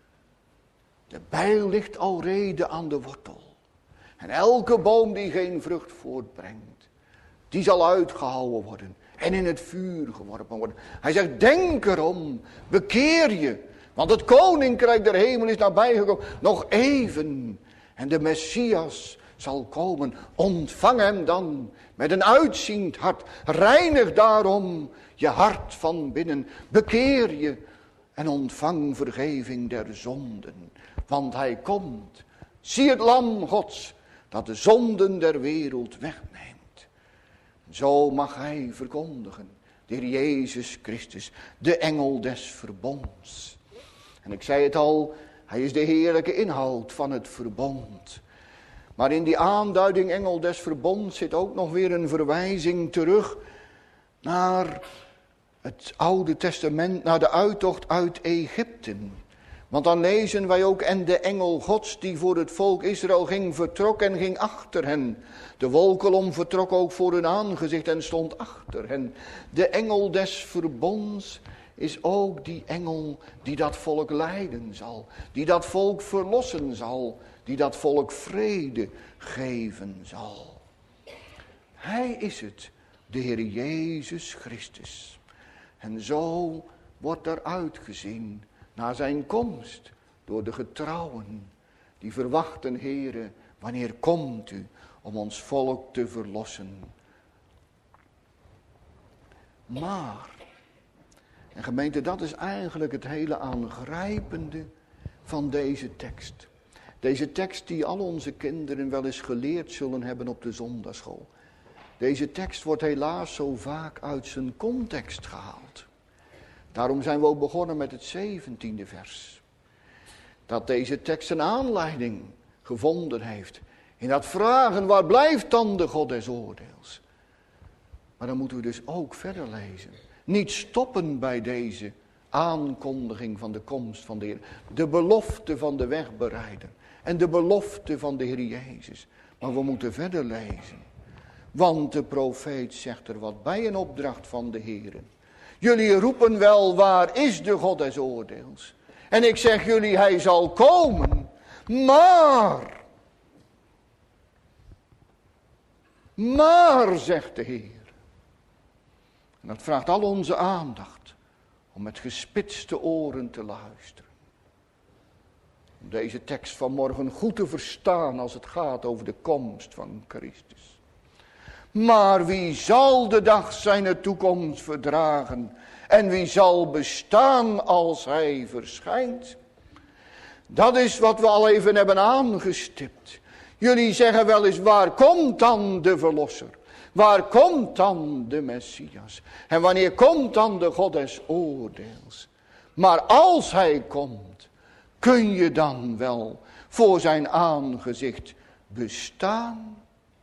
De bijl ligt alrede aan de wortel. En elke boom die geen vrucht voortbrengt, die zal uitgehouwen worden en in het vuur geworpen worden. Hij zegt, denk erom, bekeer je, want het koninkrijk der hemel is nabijgekomen. Nog even en de Messias zal komen. Ontvang hem dan met een uitziend hart. Reinig daarom je hart van binnen. Bekeer je en ontvang vergeving der zonden. Want hij komt. Zie het lam Gods dat de zonden der wereld wegneemt. Zo mag hij verkondigen, de Heer Jezus Christus, de engel des verbonds. En ik zei het al, hij is de heerlijke inhoud van het verbond. Maar in die aanduiding engel des verbonds zit ook nog weer een verwijzing terug naar het Oude Testament, naar de uittocht uit Egypte. Want dan lezen wij ook, en de engel Gods die voor het volk Israël ging, vertrok en ging achter hen. De wolkolom vertrok ook voor hun aangezicht en stond achter hen. De engel des verbonds is ook die engel die dat volk leiden zal. Die dat volk verlossen zal. Die dat volk vrede geven zal. Hij is het, de Heer Jezus Christus. En zo wordt er uitgezien naar zijn komst door de getrouwen. Die verwachten, Heere, wanneer komt u om ons volk te verlossen. Maar, en gemeente, dat is eigenlijk het hele aangrijpende van deze tekst. Deze tekst die al onze kinderen wel eens geleerd zullen hebben op de zondagschool. Deze tekst wordt helaas zo vaak uit zijn context gehaald. Daarom zijn we ook begonnen met het zeventiende vers. Dat deze tekst een aanleiding gevonden heeft. In dat vragen, waar blijft dan de God des oordeels? Maar dan moeten we dus ook verder lezen. Niet stoppen bij deze aankondiging van de komst van de Heer. De belofte van de wegbereider. En de belofte van de Heer Jezus. Maar we moeten verder lezen. Want de profeet zegt er wat bij, een opdracht van de Heer. Jullie roepen wel, waar is de God des oordeels? En ik zeg jullie, hij zal komen. Maar, maar, zegt de Heer. En dat vraagt al onze aandacht om met gespitste oren te luisteren. Om deze tekst van morgen goed te verstaan als het gaat over de komst van Christus. Maar wie zal de dag zijn toekomst verdragen? En wie zal bestaan als hij verschijnt? Dat is wat we al even hebben aangestipt. Jullie zeggen wel eens, waar komt dan de verlosser? Waar komt dan de Messias? En wanneer komt dan de God des oordeels? Maar als hij komt, kun je dan wel voor zijn aangezicht bestaan?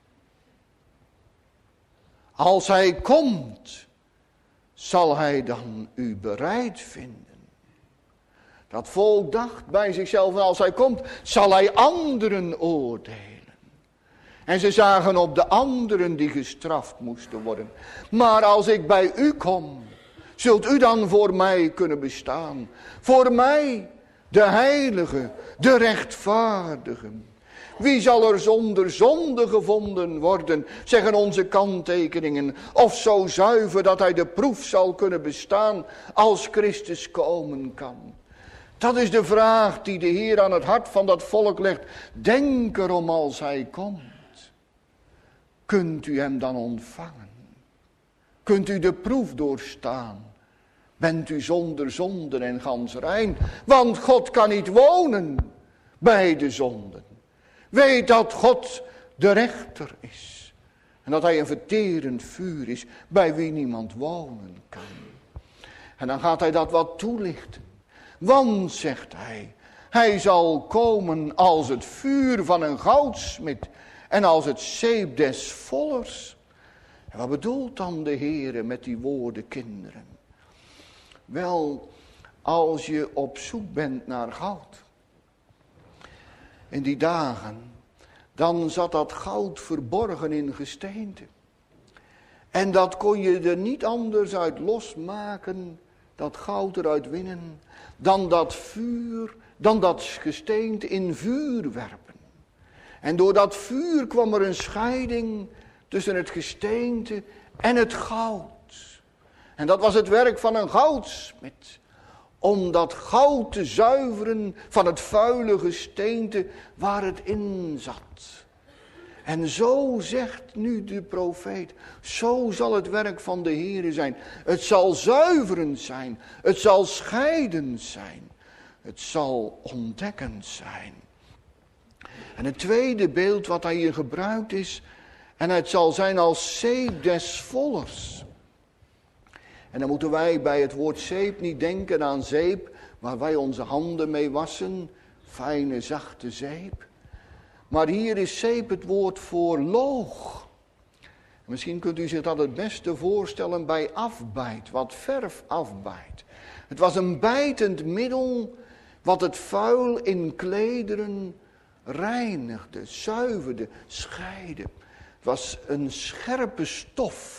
Als hij komt, zal hij dan u bereid vinden? Dat volk dacht bij zichzelf, als hij komt, zal hij anderen oordelen. En ze zagen op de anderen die gestraft moesten worden. Maar als ik bij u kom, zult u dan voor mij kunnen bestaan. Voor mij, de heilige, de rechtvaardige. Wie zal er zonder zonde gevonden worden, zeggen onze kanttekeningen. Of zo zuiver dat hij de proef zal kunnen bestaan als Christus komen kan. Dat is de vraag die de Heer aan het hart van dat volk legt. Denk erom als hij komt. Kunt u hem dan ontvangen? Kunt u de proef doorstaan? Bent u zonder zonde en gans rein? Want God kan niet wonen bij de zonden. Weet dat God de rechter is. En dat hij een verterend vuur is bij wie niemand wonen kan. En dan gaat hij dat wat toelichten. Want, zegt hij, hij zal komen als het vuur van een goudsmid en als het zeep des vollers. En wat bedoelt dan de Heere met die woorden, kinderen? Wel, als je op zoek bent naar goud. In die dagen, dan zat dat goud verborgen in gesteente. En dat kon je er niet anders uit losmaken, dat goud eruit winnen, dan dat vuur, dan dat gesteente in vuur werpen. En door dat vuur kwam er een scheiding tussen het gesteente en het goud. En dat was het werk van een goudsmid. Om dat goud te zuiveren van het vuile gesteente waar het in zat. En zo zegt nu de profeet, zo zal het werk van de Heere zijn. Het zal zuiverend zijn, het zal scheidend zijn, het zal ontdekkend zijn. En het tweede beeld wat hij hier gebruikt is, en het zal zijn als zeep des vollers. En dan moeten wij bij het woord zeep niet denken aan zeep waar wij onze handen mee wassen, fijne zachte zeep. Maar hier is zeep het woord voor loog. Misschien kunt u zich dat het beste voorstellen bij afbijt, wat verf afbijt. Het was een bijtend middel wat het vuil in klederen reinigde, zuiverde, scheidde. Het was een scherpe stof.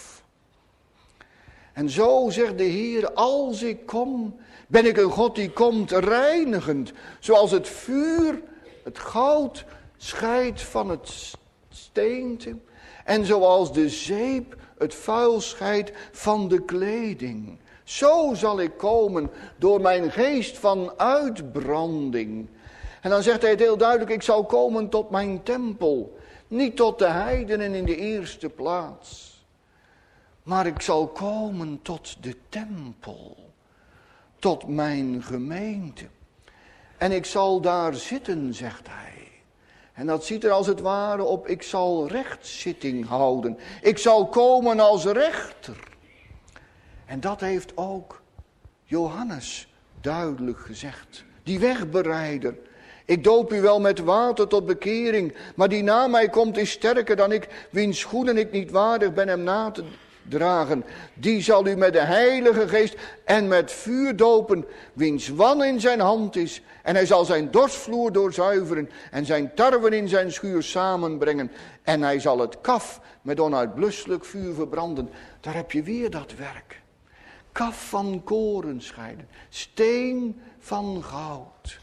En zo zegt de Heer, als ik kom, ben ik een God die komt reinigend. Zoals het vuur, het goud, scheidt van het steente. En zoals de zeep het vuil scheidt van de kleding. Zo zal ik komen door mijn geest van uitbranding. En dan zegt hij het heel duidelijk, ik zal komen tot mijn tempel. Niet tot de heidenen in de eerste plaats. Maar ik zal komen tot de tempel. Tot mijn gemeente. En ik zal daar zitten, zegt hij. En dat ziet er als het ware op, ik zal rechtszitting houden. Ik zal komen als rechter. En dat heeft ook Johannes duidelijk gezegd. Die wegbereider. Ik doop u wel met water tot bekering, maar die na mij komt is sterker dan ik, wiens schoenen ik niet waardig ben hem na te dragen. Die zal u met de Heilige Geest en met vuur dopen, wiens wan in zijn hand is. En hij zal zijn dorsvloer doorzuiveren en zijn tarwe in zijn schuur samenbrengen. En hij zal het kaf met onuitblusselijk vuur verbranden. Daar heb je weer dat werk. Kaf van koren scheiden, steen van goud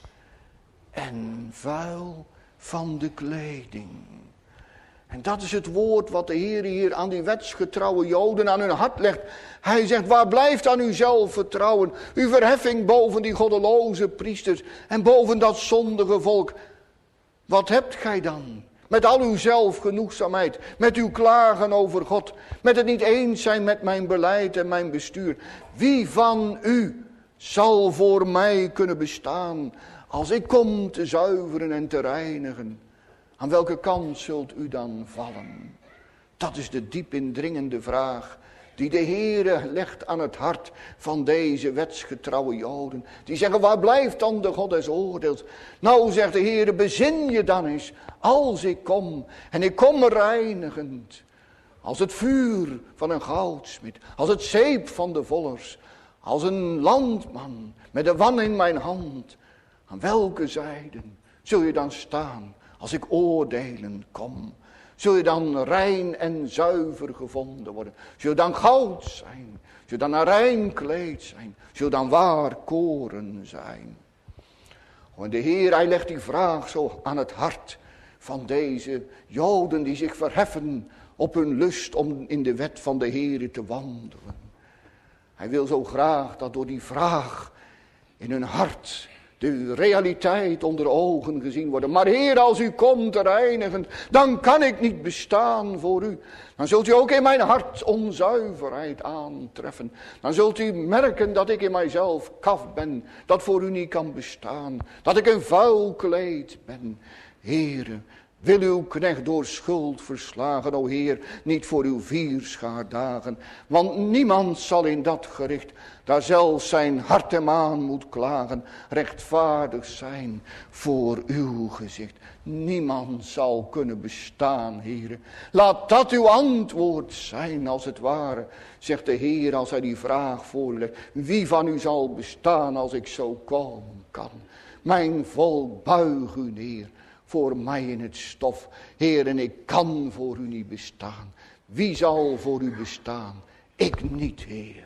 en vuil van de kleding. En dat is het woord wat de Heer hier aan die wetsgetrouwe Joden aan hun hart legt. Hij zegt, waar blijft aan uw zelfvertrouwen? Uw verheffing boven die goddeloze priesters en boven dat zondige volk. Wat hebt gij dan? Met al uw zelfgenoegzaamheid, met uw klagen over God, met het niet eens zijn met mijn beleid en mijn bestuur. Wie van u zal voor mij kunnen bestaan Als ik kom te zuiveren en te reinigen, aan welke kant zult u dan vallen? Dat is de diep indringende vraag die de Heere legt aan het hart van deze wetsgetrouwe Joden. Die zeggen, waar blijft dan de God des oordeels? Nou, zegt de Heere, bezin je dan eens, als ik kom, en ik kom reinigend. Als het vuur van een goudsmid, als het zeep van de vollers, als een landman met de wan in mijn hand. Aan welke zijden zul je dan staan als ik oordelen kom? Zul je dan rein en zuiver gevonden worden? Zul je dan goud zijn? Zul je dan een rein kleed zijn? Zul je dan waar koren zijn? En de Heer, hij legt die vraag zo aan het hart van deze Joden die zich verheffen op hun lust om in de wet van de Heer te wandelen. Hij wil zo graag dat door die vraag in hun hart de realiteit onder ogen gezien worden. Maar Heer, als u komt te reinigen, dan kan ik niet bestaan voor u. Dan zult u ook in mijn hart onzuiverheid aantreffen. Dan zult u merken dat ik in mijzelf kaf ben, dat voor u niet kan bestaan. Dat ik een vuil kleed ben. Heere, wil uw knecht door schuld verslagen, o Heer, niet voor uw vierschaardagen. Want niemand zal in dat gericht, daar zelfs zijn hart hem aan moet klagen, rechtvaardig zijn voor uw gezicht. Niemand zal kunnen bestaan, Heere. Laat dat uw antwoord zijn, als het ware, zegt de Heer als hij die vraag voorlegt. Wie van u zal bestaan als ik zo komen kan? Mijn volk, buig u neer voor mij in het stof. Heer, en ik kan voor u niet bestaan. Wie zal voor u bestaan? Ik niet, Heer.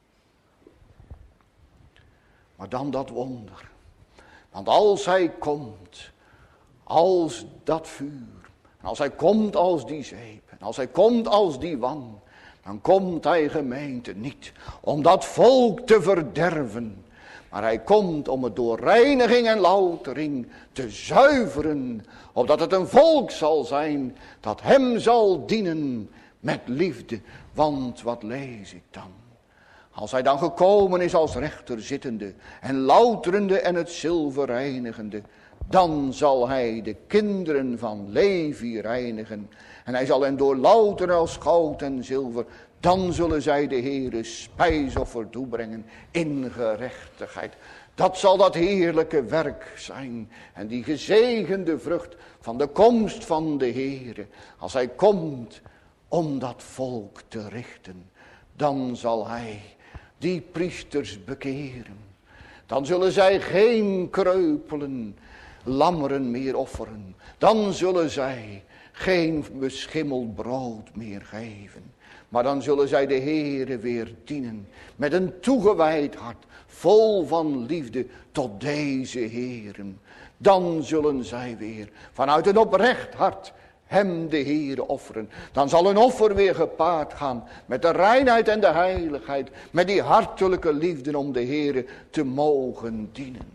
Maar dan dat wonder. Want als hij komt, als dat vuur, en als hij komt als die zeep, en als hij komt als die wan, dan komt hij, gemeente, niet om dat volk te verderven, maar hij komt om het door reiniging en loutering te zuiveren, opdat het een volk zal zijn dat hem zal dienen met liefde. Want wat lees ik dan? Als hij dan gekomen is als rechter zittende en louterende en het zilver reinigende, dan zal hij de kinderen van Levi reinigen. En hij zal hen doorlouteren als goud en zilver. Dan zullen zij de Heere spijsoffer toebrengen in gerechtigheid. Dat zal dat heerlijke werk zijn. En die gezegende vrucht van de komst van de Heere. Als hij komt om dat volk te richten, dan zal hij die priesters bekeren. Dan zullen zij geen kreupelen, lammeren meer offeren. Dan zullen zij geen beschimmeld brood meer geven. Maar dan zullen zij de Heere weer dienen met een toegewijd hart, vol van liefde tot deze Heeren. Dan zullen zij weer vanuit een oprecht hart hem de Heere offeren. Dan zal een offer weer gepaard gaan met de reinheid en de heiligheid, met die hartelijke liefde om de Heere te mogen dienen.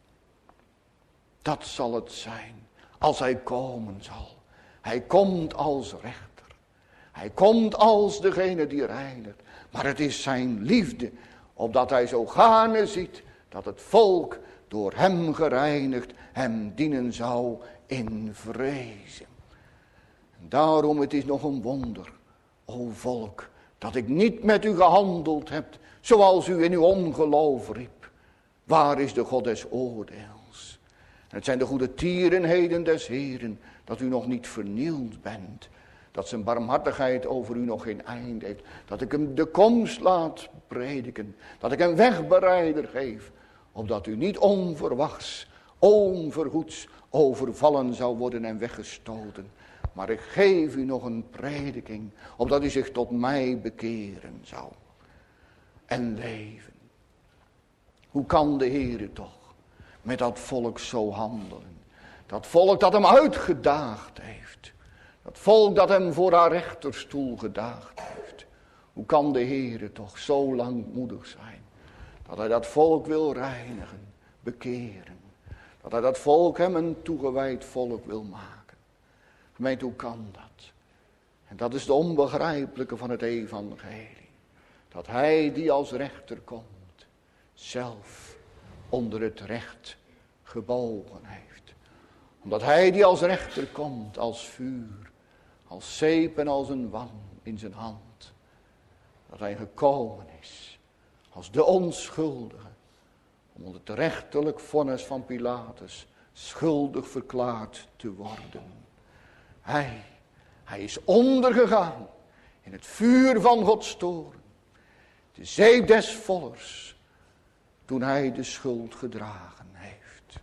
Dat zal het zijn als hij komen zal. Hij komt als rechter. Hij komt als degene die reinigt. Maar het is zijn liefde, opdat hij zo gaarne ziet dat het volk door hem gereinigd hem dienen zou in vrezen. En daarom, het is nog een wonder, o volk, dat ik niet met u gehandeld heb zoals u in uw ongeloof riep. Waar is de God des oordeels? En het zijn de goede tierenheden des Heeren, dat u nog niet vernield bent. Dat zijn barmhartigheid over u nog geen eind heeft. Dat ik hem de komst laat prediken. Dat ik een wegbereider geef. Opdat u niet onverwachts, onvergoeds overvallen zou worden en weggestoten. Maar ik geef u nog een prediking. Opdat u zich tot mij bekeren zou. En leven. Hoe kan de Heere toch met dat volk zo handelen? Dat volk dat hem uitgedaagd heeft. Dat volk dat hem voor haar rechterstoel gedaagd heeft. Hoe kan de Heere toch zo langmoedig zijn? Dat hij dat volk wil reinigen, bekeren. Dat hij dat volk hem een toegewijd volk wil maken. Gemeente, hoe kan dat? En dat is de onbegrijpelijke van het evangelie. Dat hij die als rechter komt, zelf onder het recht gebogen heeft. Omdat hij die als rechter komt, als vuur, als zeep en als een wan in zijn hand. Dat hij gekomen is als de onschuldige. Om onder het rechterlijk vonnis van Pilatus schuldig verklaard te worden. Hij, hij is ondergegaan in het vuur van Gods toorn. De zeep des vollers. Toen hij de schuld gedragen heeft.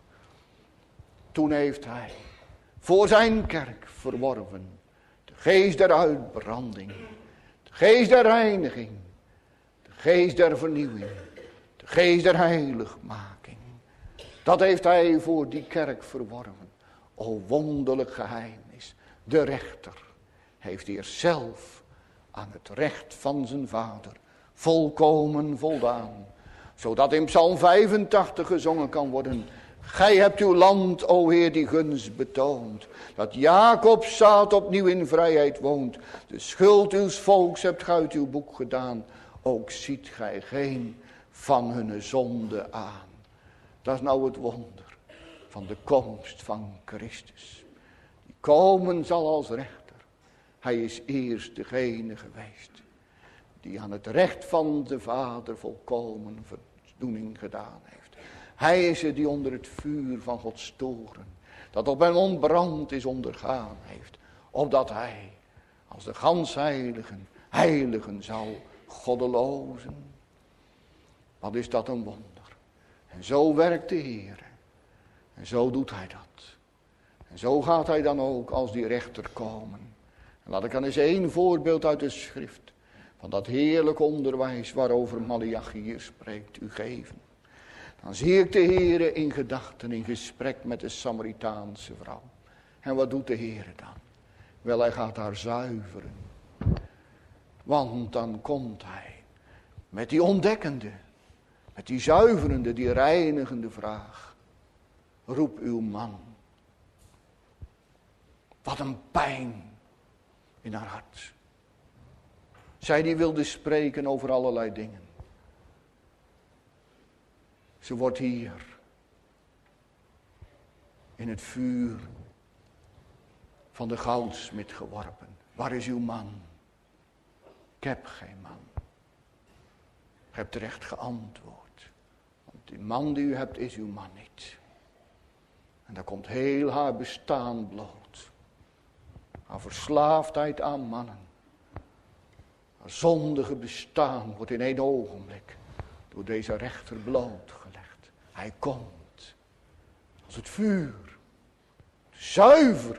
Toen heeft hij voor zijn kerk verworven. De geest der uitbranding. De geest der reiniging. De geest der vernieuwing. De geest der heiligmaking. Dat heeft hij voor die kerk verworven. O wonderlijk geheimnis. De rechter heeft eerst zelf aan het recht van zijn vader volkomen voldaan. Zodat in Psalm vijfentachtig gezongen kan worden. Gij hebt uw land, o Heer, die gunst betoond. Dat Jacob's zaad opnieuw in vrijheid woont. De schuld uw volks hebt gij uit uw boek gedaan. Ook ziet gij geen van hun zonde aan. Dat is nou het wonder van de komst van Christus. Die komen zal als rechter. Hij is eerst degene geweest die aan het recht van de Vader volkomen voldoening gedaan heeft. Hij is het die onder het vuur van Gods toorn, dat op hem ontbrand is, ondergaan heeft. Opdat hij als de gans heiligen, heiligen zal goddelozen. Wat is dat een wonder. En zo werkt de Heer. En zo doet hij dat. En zo gaat hij dan ook als die rechter komen. En laat ik dan eens één voorbeeld uit de schrift. Van dat heerlijk onderwijs waarover Maleachi hier spreekt, u geven. Dan zie ik de Heere in gedachten, in gesprek met de Samaritaanse vrouw. En wat doet de Heere dan? Wel, hij gaat haar zuiveren. Want dan komt hij met die ontdekkende, met die zuiverende, die reinigende vraag. Roep uw man. Wat een pijn in haar hart. Zij die wilde spreken over allerlei dingen. Ze wordt hier in het vuur van de goudsmid geworpen. Waar is uw man? Ik heb geen man. U hebt terecht geantwoord. Want die man die u hebt is uw man niet. En daar komt heel haar bestaan bloot. Haar verslaafdheid aan mannen. Haar zondige bestaan wordt in één ogenblik door deze rechter blootgelegd. Hij komt als het vuur. Zuiver.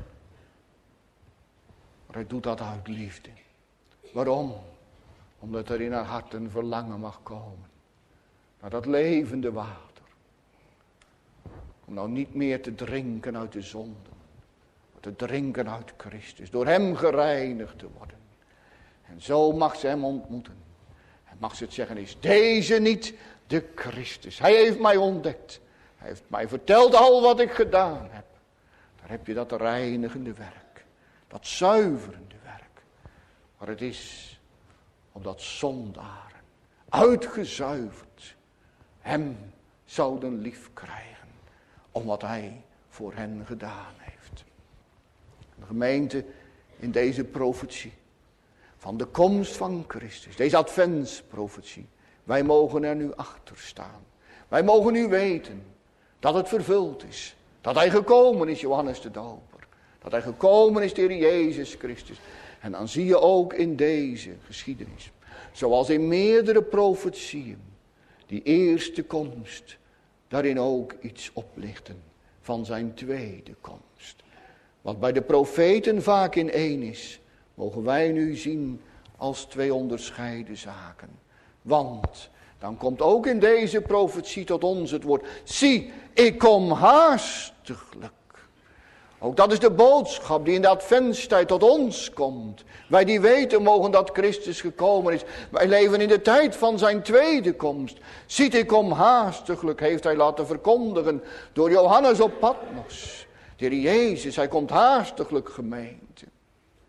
Maar hij doet dat uit liefde. Waarom? Omdat er in haar hart een verlangen mag komen. Naar dat levende water. Om nou niet meer te drinken uit de zonden. Maar te drinken uit Christus. Door hem gereinigd te worden. En zo mag ze hem ontmoeten. En mag ze het zeggen, is deze niet de Christus? Hij heeft mij ontdekt. Hij heeft mij verteld al wat ik gedaan heb. Daar heb je dat reinigende werk. Dat zuiverende werk. Maar het is omdat zondaren, uitgezuiverd, hem zouden lief krijgen. Om wat hij voor hen gedaan heeft. De gemeente in deze profetie. Van de komst van Christus. Deze adventsprofetie. Wij mogen er nu achter staan. Wij mogen nu weten dat het vervuld is. Dat hij gekomen is, Johannes de Doper. Dat hij gekomen is, de Heer Jezus Christus. En dan zie je ook in deze geschiedenis. Zoals in meerdere profetieën. Die eerste komst. Daarin ook iets oplichten. Van zijn tweede komst. Wat bij de profeten vaak in één is. Mogen wij nu zien als twee onderscheiden zaken. Want dan komt ook in deze profetie tot ons het woord. Zie, ik kom haastiglijk. Ook dat is de boodschap die in de adventstijd tot ons komt. Wij die weten mogen dat Christus gekomen is. Wij leven in de tijd van zijn tweede komst. Ziet, ik kom haastiglijk, heeft hij laten verkondigen door Johannes op Patmos. De Heer Jezus, hij komt haastiglijk, gemeente.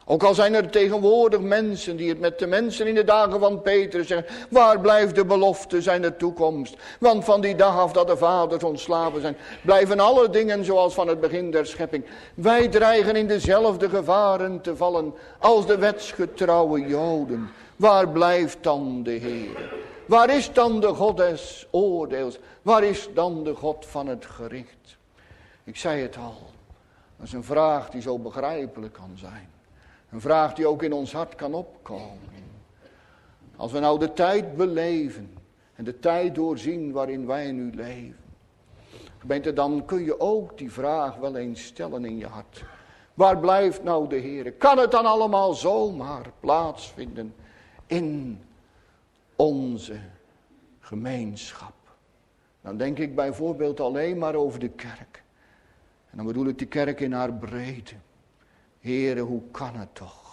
Ook al zijn er tegenwoordig mensen die het met de mensen in de dagen van Petrus zeggen. Waar blijft de belofte zijn de toekomst? Want van die dag af dat de vaders ontslapen zijn, blijven alle dingen zoals van het begin der schepping. Wij dreigen in dezelfde gevaren te vallen als de wetsgetrouwe Joden. Waar blijft dan de Heer? Waar is dan de God des oordeels? Waar is dan de God van het gericht? Ik zei het al. Dat is een vraag die zo begrijpelijk kan zijn. Een vraag die ook in ons hart kan opkomen. Als we nou de tijd beleven en de tijd doorzien waarin wij nu leven. Gemeente, dan kun je ook die vraag wel eens stellen in je hart. Waar blijft nou de Heer? Kan het dan allemaal zomaar plaatsvinden in onze gemeenschap? Dan denk ik bijvoorbeeld alleen maar over de kerk. En dan bedoel ik de kerk in haar breedte. Heere, hoe kan het toch?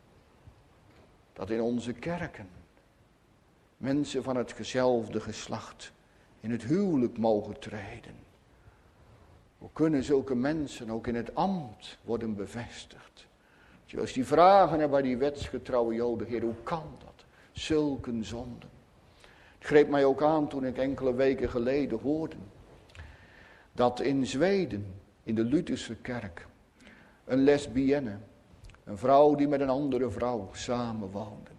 Dat in onze kerken mensen van hetzelfde geslacht in het huwelijk mogen treden. Hoe kunnen zulke mensen ook in het ambt worden bevestigd? Als die vragen hebben bij die wetsgetrouwe Joden, Heer, hoe kan dat? Zulke zonden. Het greep mij ook aan toen ik enkele weken geleden hoorde dat in Zweden, in de Lutherse kerk, een lesbienne, een vrouw die met een andere vrouw samenwoonde,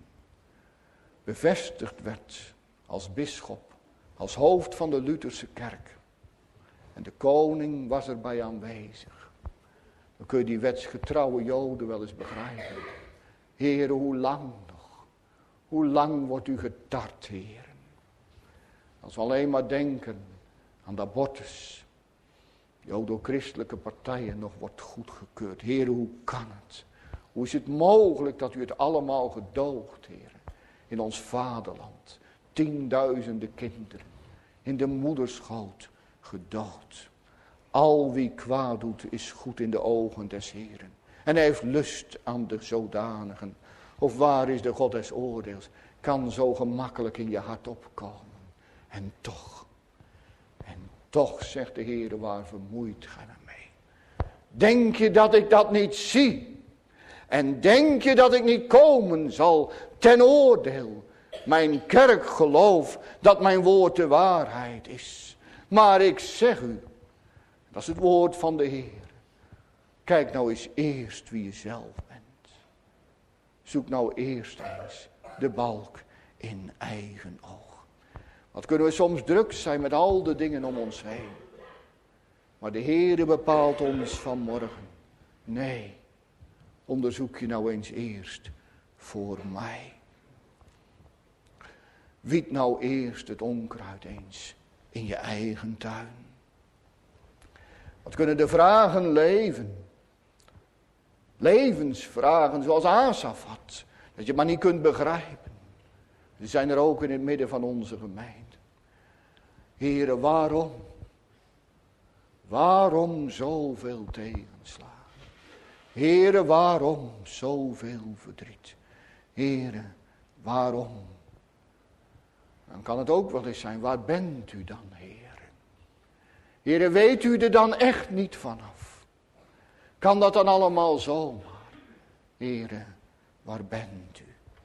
bevestigd werd als bisschop, als hoofd van de Lutherse kerk. En de koning was erbij aanwezig. Dan kun je die wetsgetrouwe Joden wel eens begrijpen. Heere, hoe lang nog? Hoe lang wordt u getart, Heer? Als we alleen maar denken aan de abortus, die ook door christelijke partijen nog wordt goedgekeurd. Heer, hoe kan het? Hoe is het mogelijk dat u het allemaal gedoogt, Heer, in ons vaderland? Tienduizenden kinderen in de moederschoot gedood. Al wie kwaad doet is goed in de ogen des Heeren. En hij heeft lust aan de zodanigen. Of waar is de God des oordeels? Kan zo gemakkelijk in je hart opkomen. En toch, en toch zegt de Heer, waar vermoeit gij me mee? Denk je dat ik dat niet zie? En denk je dat ik niet komen zal ten oordeel? Mijn kerk gelooft dat mijn woord de waarheid is. Maar ik zeg u, dat is het woord van de Heer. Kijk nou eens eerst wie je zelf bent. Zoek nou eerst eens de balk in eigen oog. Wat kunnen we soms druk zijn met al de dingen om ons heen. Maar de Heer bepaalt ons vanmorgen. Nee, onderzoek je nou eens eerst voor mij. Wied nou eerst het onkruid eens in je eigen tuin. Wat kunnen de vragen leven? Levensvragen zoals Asaf had. Dat je maar niet kunt begrijpen. Die zijn er ook in het midden van onze gemeente. Heere, waarom? Waarom zoveel tegenslagen? Heere, waarom zoveel verdriet? Heere, waarom? Dan kan het ook wel eens zijn, waar bent u dan, Heere? Heere, weet u er dan echt niet vanaf? Kan dat dan allemaal zomaar? Heere, waar bent u?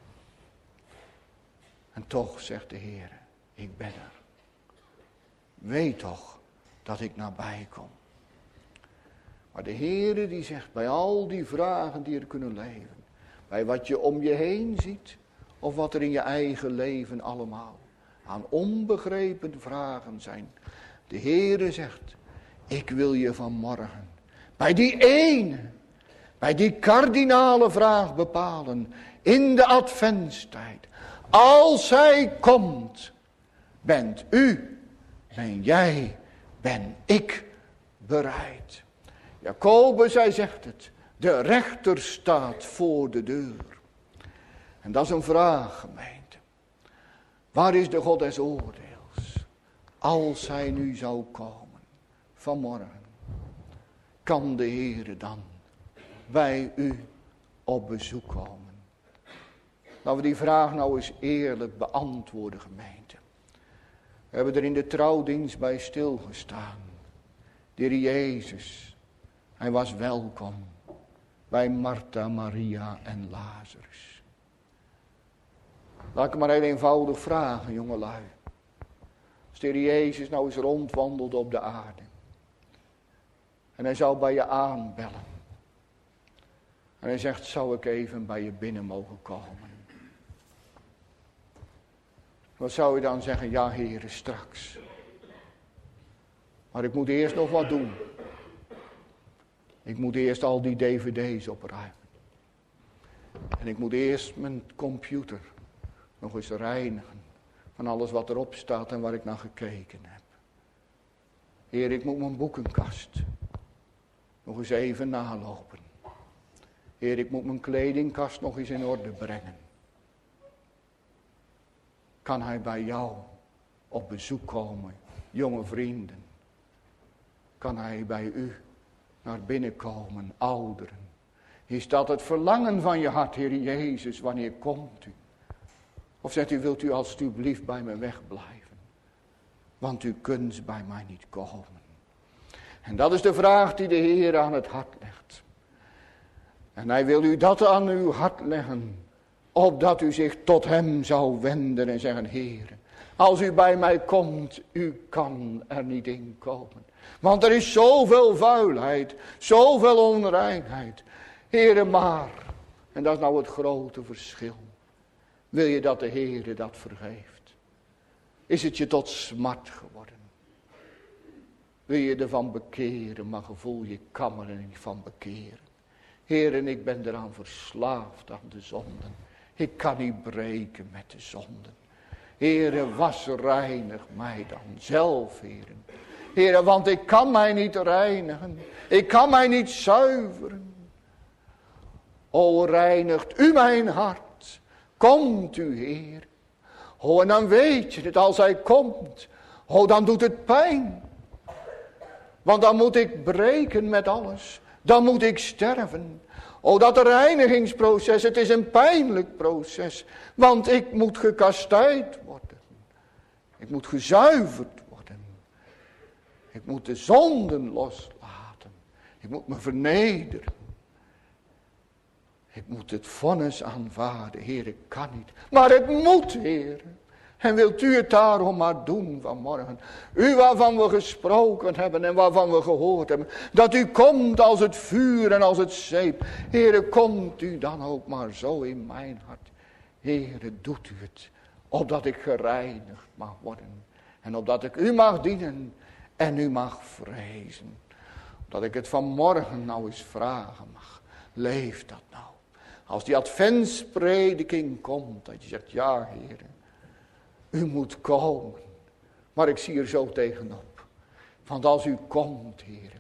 En toch zegt de Heere, ik ben er. Weet toch dat ik nabij kom. Maar de Heere die zegt bij al die vragen die er kunnen leven. Bij wat je om je heen ziet. Of wat er in je eigen leven allemaal aan onbegrepen vragen zijn. De Heere zegt, ik wil je vanmorgen bij die ene, bij die kardinale vraag bepalen. In de adventstijd. Als hij komt, bent u, ben jij, ben ik bereid. Jacobus, hij zegt het, de rechter staat voor de deur. En dat is een vraag, gemeente. Waar is de God des oordeels? Als hij nu zou komen, vanmorgen, kan de Heere dan bij u op bezoek komen? Laten we die vraag nou eens eerlijk beantwoorden, gemeente. We hebben er in de trouwdienst bij stilgestaan. De Heer Jezus, hij was welkom bij Martha, Maria en Lazarus. Laat ik maar heel eenvoudig vragen, jongelui. Als de Heer Jezus nou eens rondwandelde op de aarde. En hij zou bij je aanbellen. En hij zegt, zou ik even bij je binnen mogen komen? Wat zou je dan zeggen? Ja, Heere, straks. Maar ik moet eerst nog wat doen. Ik moet eerst al die dvd's opruimen. En ik moet eerst mijn computer nog eens reinigen. Van alles wat erop staat en waar ik naar gekeken heb. Heer, ik moet mijn boekenkast nog eens even nalopen. Heer, ik moet mijn kledingkast nog eens in orde brengen. Kan hij bij jou op bezoek komen, jonge vrienden? Kan hij bij u naar binnen komen, ouderen? Is dat het verlangen van je hart, Heer Jezus, wanneer komt u? Of zegt u, wilt u alstublieft bij me wegblijven? Want u kunt bij mij niet komen. En dat is de vraag die de Heer aan het hart legt. En hij wil u dat aan uw hart leggen, opdat u zich tot hem zou wenden en zeggen, Heer, als u bij mij komt, u kan er niet in komen. Want er is zoveel vuilheid, zoveel onreinheid. Heere, maar, en dat is nou het grote verschil. Wil je dat de Heere dat vergeeft? Is het je tot smart geworden? Wil je ervan bekeren, maar gevoel je kan er niet van bekeren. Heer, en ik ben eraan verslaafd aan de zonden. Ik kan niet breken met de zonden. Heere, was reinig mij dan zelf, Heere. Heere, want ik kan mij niet reinigen. Ik kan mij niet zuiveren. O, reinigt u mijn hart. Komt u, Heer. O, en dan weet je het, als hij komt. O, dan doet het pijn. Want dan moet ik breken met alles. Dan moet ik sterven. O, dat reinigingsproces, het is een pijnlijk proces. Want ik moet gekastijd worden. Ik moet gezuiverd worden. Ik moet de zonden loslaten. Ik moet me vernederen. Ik moet het vonnis aanvaarden. Heer, ik kan niet. Maar het moet, Heer. En wilt u het daarom maar doen vanmorgen. U waarvan we gesproken hebben en waarvan we gehoord hebben. Dat u komt als het vuur en als het zeep. Heere, komt u dan ook maar zo in mijn hart. Heere, doet u het. Opdat ik gereinigd mag worden. En opdat ik u mag dienen en u mag vrezen. Dat ik het vanmorgen nou eens vragen mag. Leeft dat nou? Als die adventsprediking komt. Dat je zegt, ja, Heere. U moet komen. Maar ik zie er zo tegenop. Want als u komt, Heer.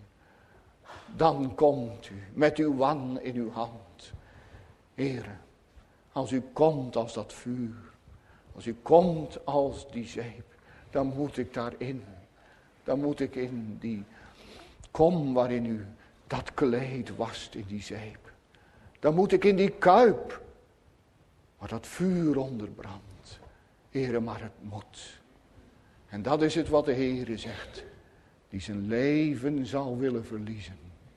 Dan komt u met uw wan in uw hand. Heer. Als u komt als dat vuur. Als u komt als die zeep. Dan moet ik daarin. Dan moet ik in die kom waarin u dat kleed wast in die zeep. Dan moet ik in die kuip. Waar dat vuur onderbrandt. Heere, maar het moet. En dat is het wat de Heere zegt. Die zijn leven zal willen verliezen.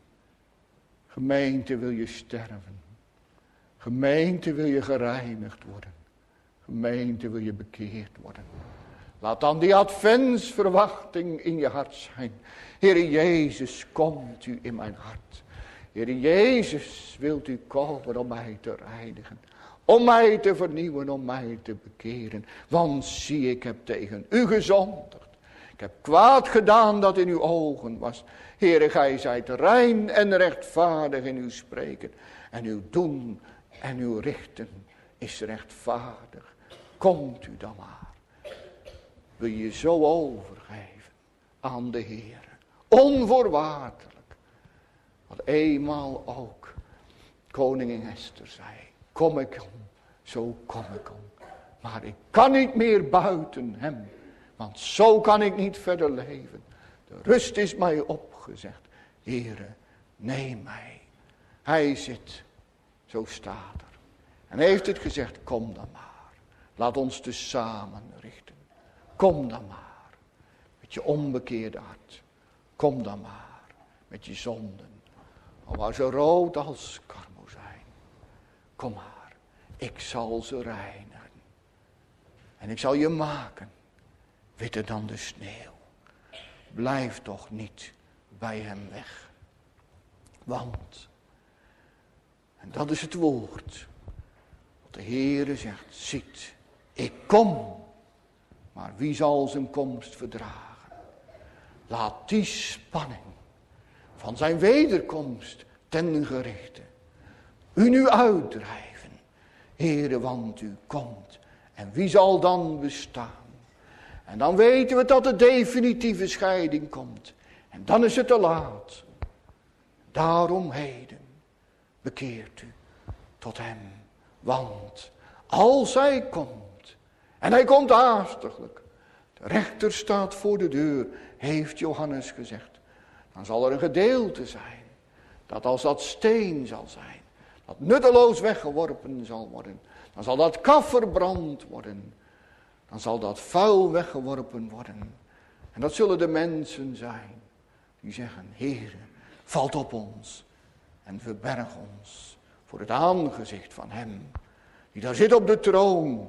Gemeente, wil je sterven. Gemeente, wil je gereinigd worden. Gemeente, wil je bekeerd worden. Laat dan die adventsverwachting in je hart zijn. Heere Jezus, komt u in mijn hart. Heere Jezus, wilt u komen om mij te reinigen. Om mij te vernieuwen, om mij te bekeren. Want zie, ik heb tegen u gezondigd. Ik heb kwaad gedaan dat in uw ogen was. Heere, gij zijt rein en rechtvaardig in uw spreken. En uw doen en uw richten is rechtvaardig. Komt u dan maar. Wil je zo overgeven aan de Heere. Onvoorwaardelijk. Wat eenmaal ook koningin Esther zei. Kom ik om, zo kom ik om. Maar ik kan niet meer buiten hem. Want zo kan ik niet verder leven. De rust is mij opgezegd. Heere, neem mij. Hij zit, zo staat er. En heeft het gezegd, kom dan maar. Laat ons dus samen richten. Kom dan maar. Met je onbekeerde hart. Kom dan maar. Met je zonden. al waren ze rood als karmozijn. Kom maar, ik zal ze reinigen. En ik zal je maken, witter dan de sneeuw. Blijf toch niet bij hem weg. Want, en dat is het woord, wat de Heere zegt, ziet, ik kom, maar wie zal zijn komst verdragen? Laat die spanning van zijn wederkomst ten gerichte u nu uitdrijven, Heere, want u komt. En wie zal dan bestaan? En dan weten we dat de definitieve scheiding komt. En dan is het te laat. Daarom heden bekeert u tot hem. Want als hij komt, en hij komt haastiglijk, de rechter staat voor de deur, heeft Johannes gezegd. Dan zal er een gedeelte zijn, dat als dat steen zal zijn, dat nutteloos weggeworpen zal worden. Dan zal dat kaf verbrand worden. Dan zal dat vuil weggeworpen worden. En dat zullen de mensen zijn die zeggen, Heere, valt op ons en verberg ons voor het aangezicht van hem, die daar zit op de troon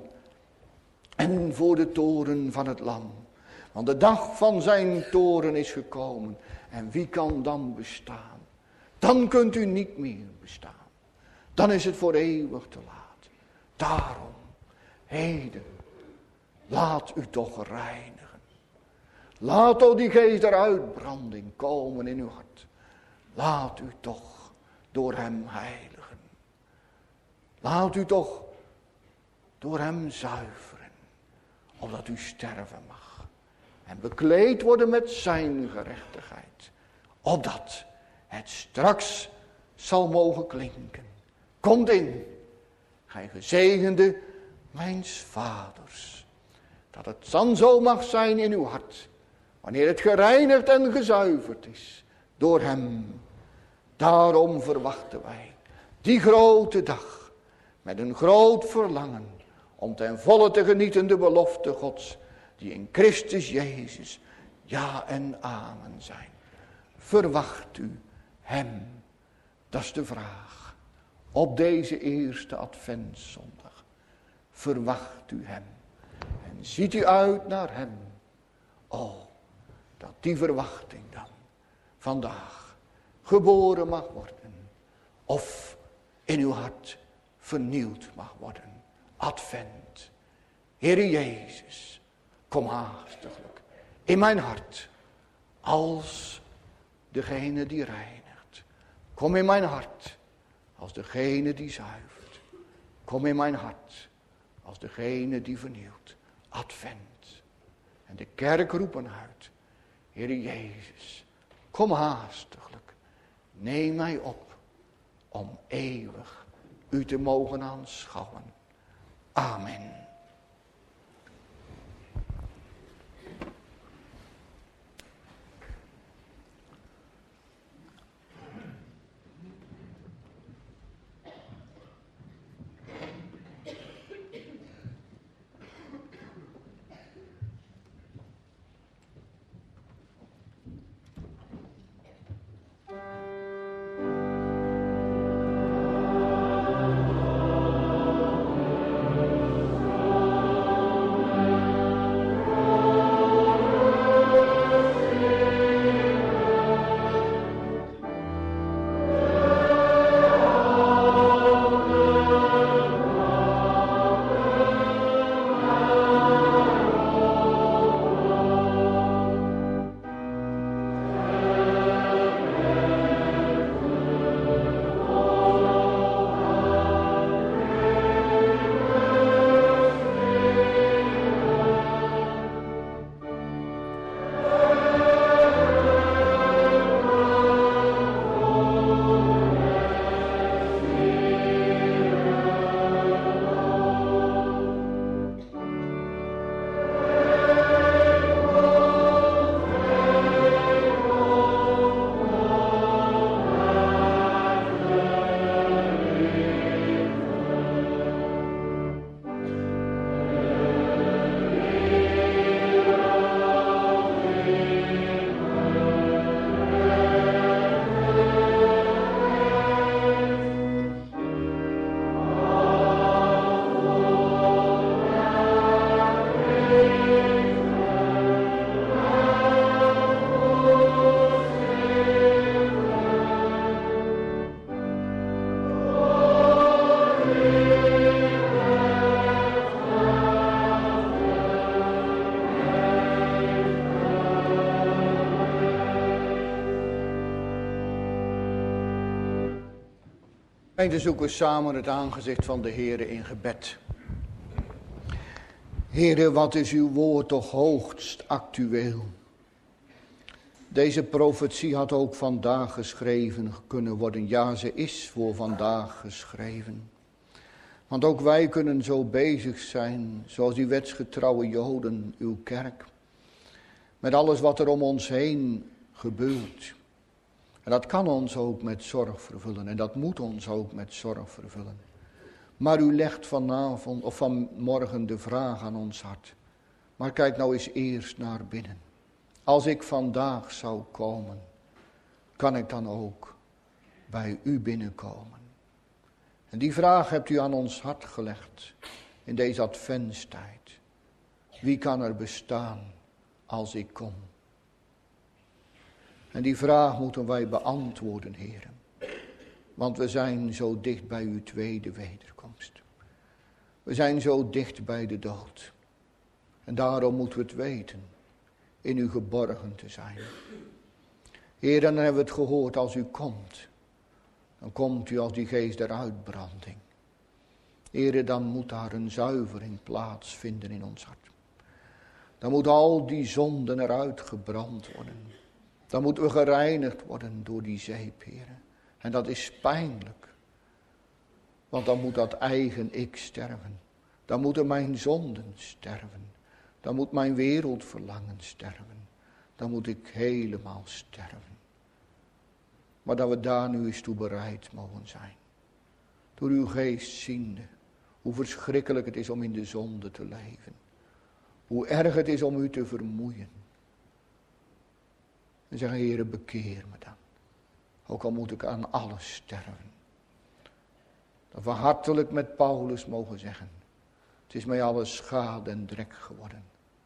en voor de toren van het lam. Want de dag van zijn toren is gekomen. En wie kan dan bestaan? Dan kunt u niet meer bestaan. Dan is het voor eeuwig te laat. Daarom, heden, laat u toch reinigen. Laat ook die geest der uitbranding komen in uw hart. Laat u toch door hem heiligen. Laat u toch door hem zuiveren, opdat u sterven mag. En bekleed worden met zijn gerechtigheid, opdat het straks zal mogen klinken. Komt in, gij gezegende mijns vaders. Dat het dan zo mag zijn in uw hart, wanneer het gereinigd en gezuiverd is door hem. Daarom verwachten wij die grote dag met een groot verlangen om ten volle te genieten de belofte Gods die in Christus Jezus ja en amen zijn. Verwacht u hem? Dat is de vraag. Op deze eerste adventszondag. Verwacht u hem? En ziet u uit naar hem? Oh, dat die verwachting dan vandaag geboren mag worden. Of in uw hart vernieuwd mag worden. Advent. Heere Jezus, kom haastiglijk in mijn hart als degene die reinigt. Kom in mijn hart als degene die zuivert. Kom in mijn hart als degene die vernieuwt. Advent. En de kerk roepen uit. Heere Jezus, kom haastiglijk. Neem mij op om eeuwig u te mogen aanschouwen. Amen. O En te zoeken samen het aangezicht van de Heere in gebed. Heere, wat is uw woord toch hoogst actueel. Deze profetie had ook vandaag geschreven kunnen worden. Ja, ze is voor vandaag geschreven. Want ook wij kunnen zo bezig zijn, zoals die wetsgetrouwe Joden, uw kerk. Met alles wat er om ons heen gebeurt. En dat kan ons ook met zorg vervullen. En dat moet ons ook met zorg vervullen. Maar u legt vanavond of vanmorgen de vraag aan ons hart. Maar kijk nou eens eerst naar binnen. Als ik vandaag zou komen, kan ik dan ook bij u binnenkomen? En die vraag hebt u aan ons hart gelegd in deze adventstijd. Wie kan er bestaan als ik kom? En die vraag moeten wij beantwoorden, heren. Want we zijn zo dicht bij uw tweede wederkomst. We zijn zo dicht bij de dood. En daarom moeten we het weten, in u geborgen te zijn. Heer, dan hebben we het gehoord, als u komt, dan komt u als die geest der uitbranding. Heer, dan moet daar een zuivering plaatsvinden in ons hart. Dan moet al die zonden eruit gebrand worden. Dan moeten we gereinigd worden door die zeep, Heer. En dat is pijnlijk. Want dan moet dat eigen ik sterven. Dan moeten mijn zonden sterven. Dan moet mijn wereldverlangen sterven. Dan moet ik helemaal sterven. Maar dat we daar nu eens toe bereid mogen zijn. Door uw geest ziende. Hoe verschrikkelijk het is om in de zonde te leven. Hoe erg het is om u te vermoeien. En zeggen, Heere, bekeer me dan. Ook al moet ik aan alles sterven. Dat we hartelijk met Paulus mogen zeggen. Het is mij alles schade en drek geworden.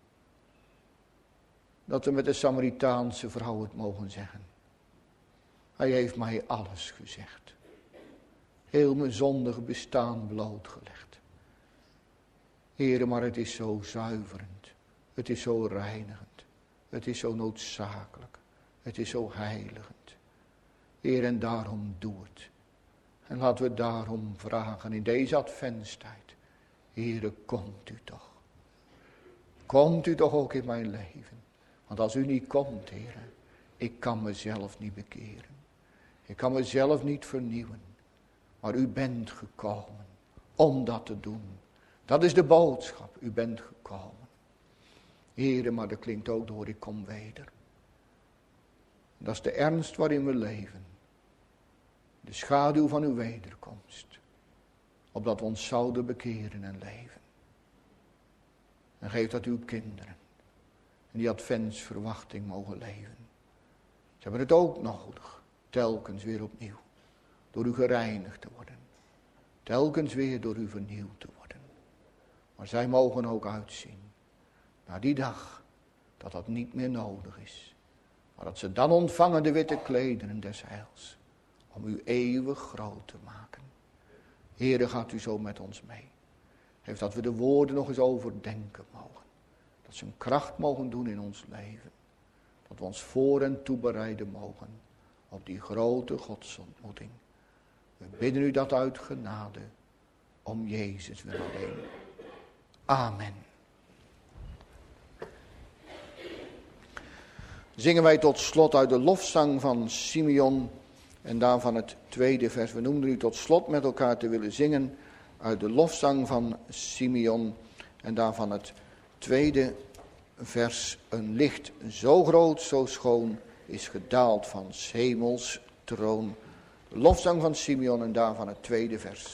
Dat we met de Samaritaanse vrouw het mogen zeggen. Hij heeft mij alles gezegd. Heel mijn zondige bestaan blootgelegd. Heere, maar het is zo zuiverend. Het is zo reinigend. Het is zo noodzakelijk. Het is zo heiligend. Heer, en daarom doe het. En laten we daarom vragen in deze adventstijd. Heere, komt u toch. Komt u toch ook in mijn leven. Want als u niet komt, Heere, ik kan mezelf niet bekeren. Ik kan mezelf niet vernieuwen. Maar u bent gekomen om dat te doen. Dat is de boodschap. U bent gekomen. Heere, maar dat klinkt ook door, ik kom weder. Dat is de ernst waarin we leven. De schaduw van uw wederkomst. Opdat we ons zouden bekeren en leven. En geef dat uw kinderen in die adventsverwachting mogen leven. Ze hebben het ook nodig. Telkens weer opnieuw. Door u gereinigd te worden. Telkens weer door u vernieuwd te worden. Maar zij mogen ook uitzien. Naar die dag dat dat niet meer nodig is. Maar dat ze dan ontvangen de witte klederen des heils. Om u eeuwig groot te maken. Heere, gaat u zo met ons mee. Heeft dat we de woorden nog eens overdenken mogen. Dat ze een kracht mogen doen in ons leven. Dat we ons voor en toebereiden mogen. Op die grote godsontmoeting. We bidden u dat uit genade. Om Jezus wil alleen. Amen. Zingen wij tot slot uit de lofzang van Simeon. En daarvan het tweede vers. We noemden u tot slot met elkaar te willen zingen. Uit de lofzang van Simeon. En daarvan het tweede vers. Een licht zo groot, zo schoon is gedaald van 's hemels troon. De lofzang van Simeon en daarvan het tweede vers.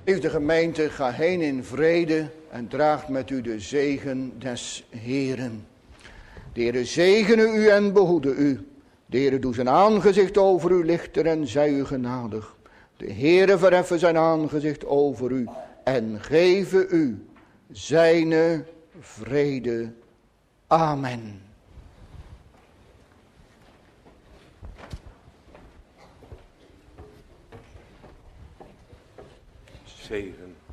Liefde gemeente, ga heen in vrede en draagt met u de zegen des Heeren. De Heere zegene u en behoede u. De Heere doe zijn aangezicht over u lichten en zij u genadig. De Heere verheffen zijn aangezicht over u en geven u zijne vrede. Amen. Zegen.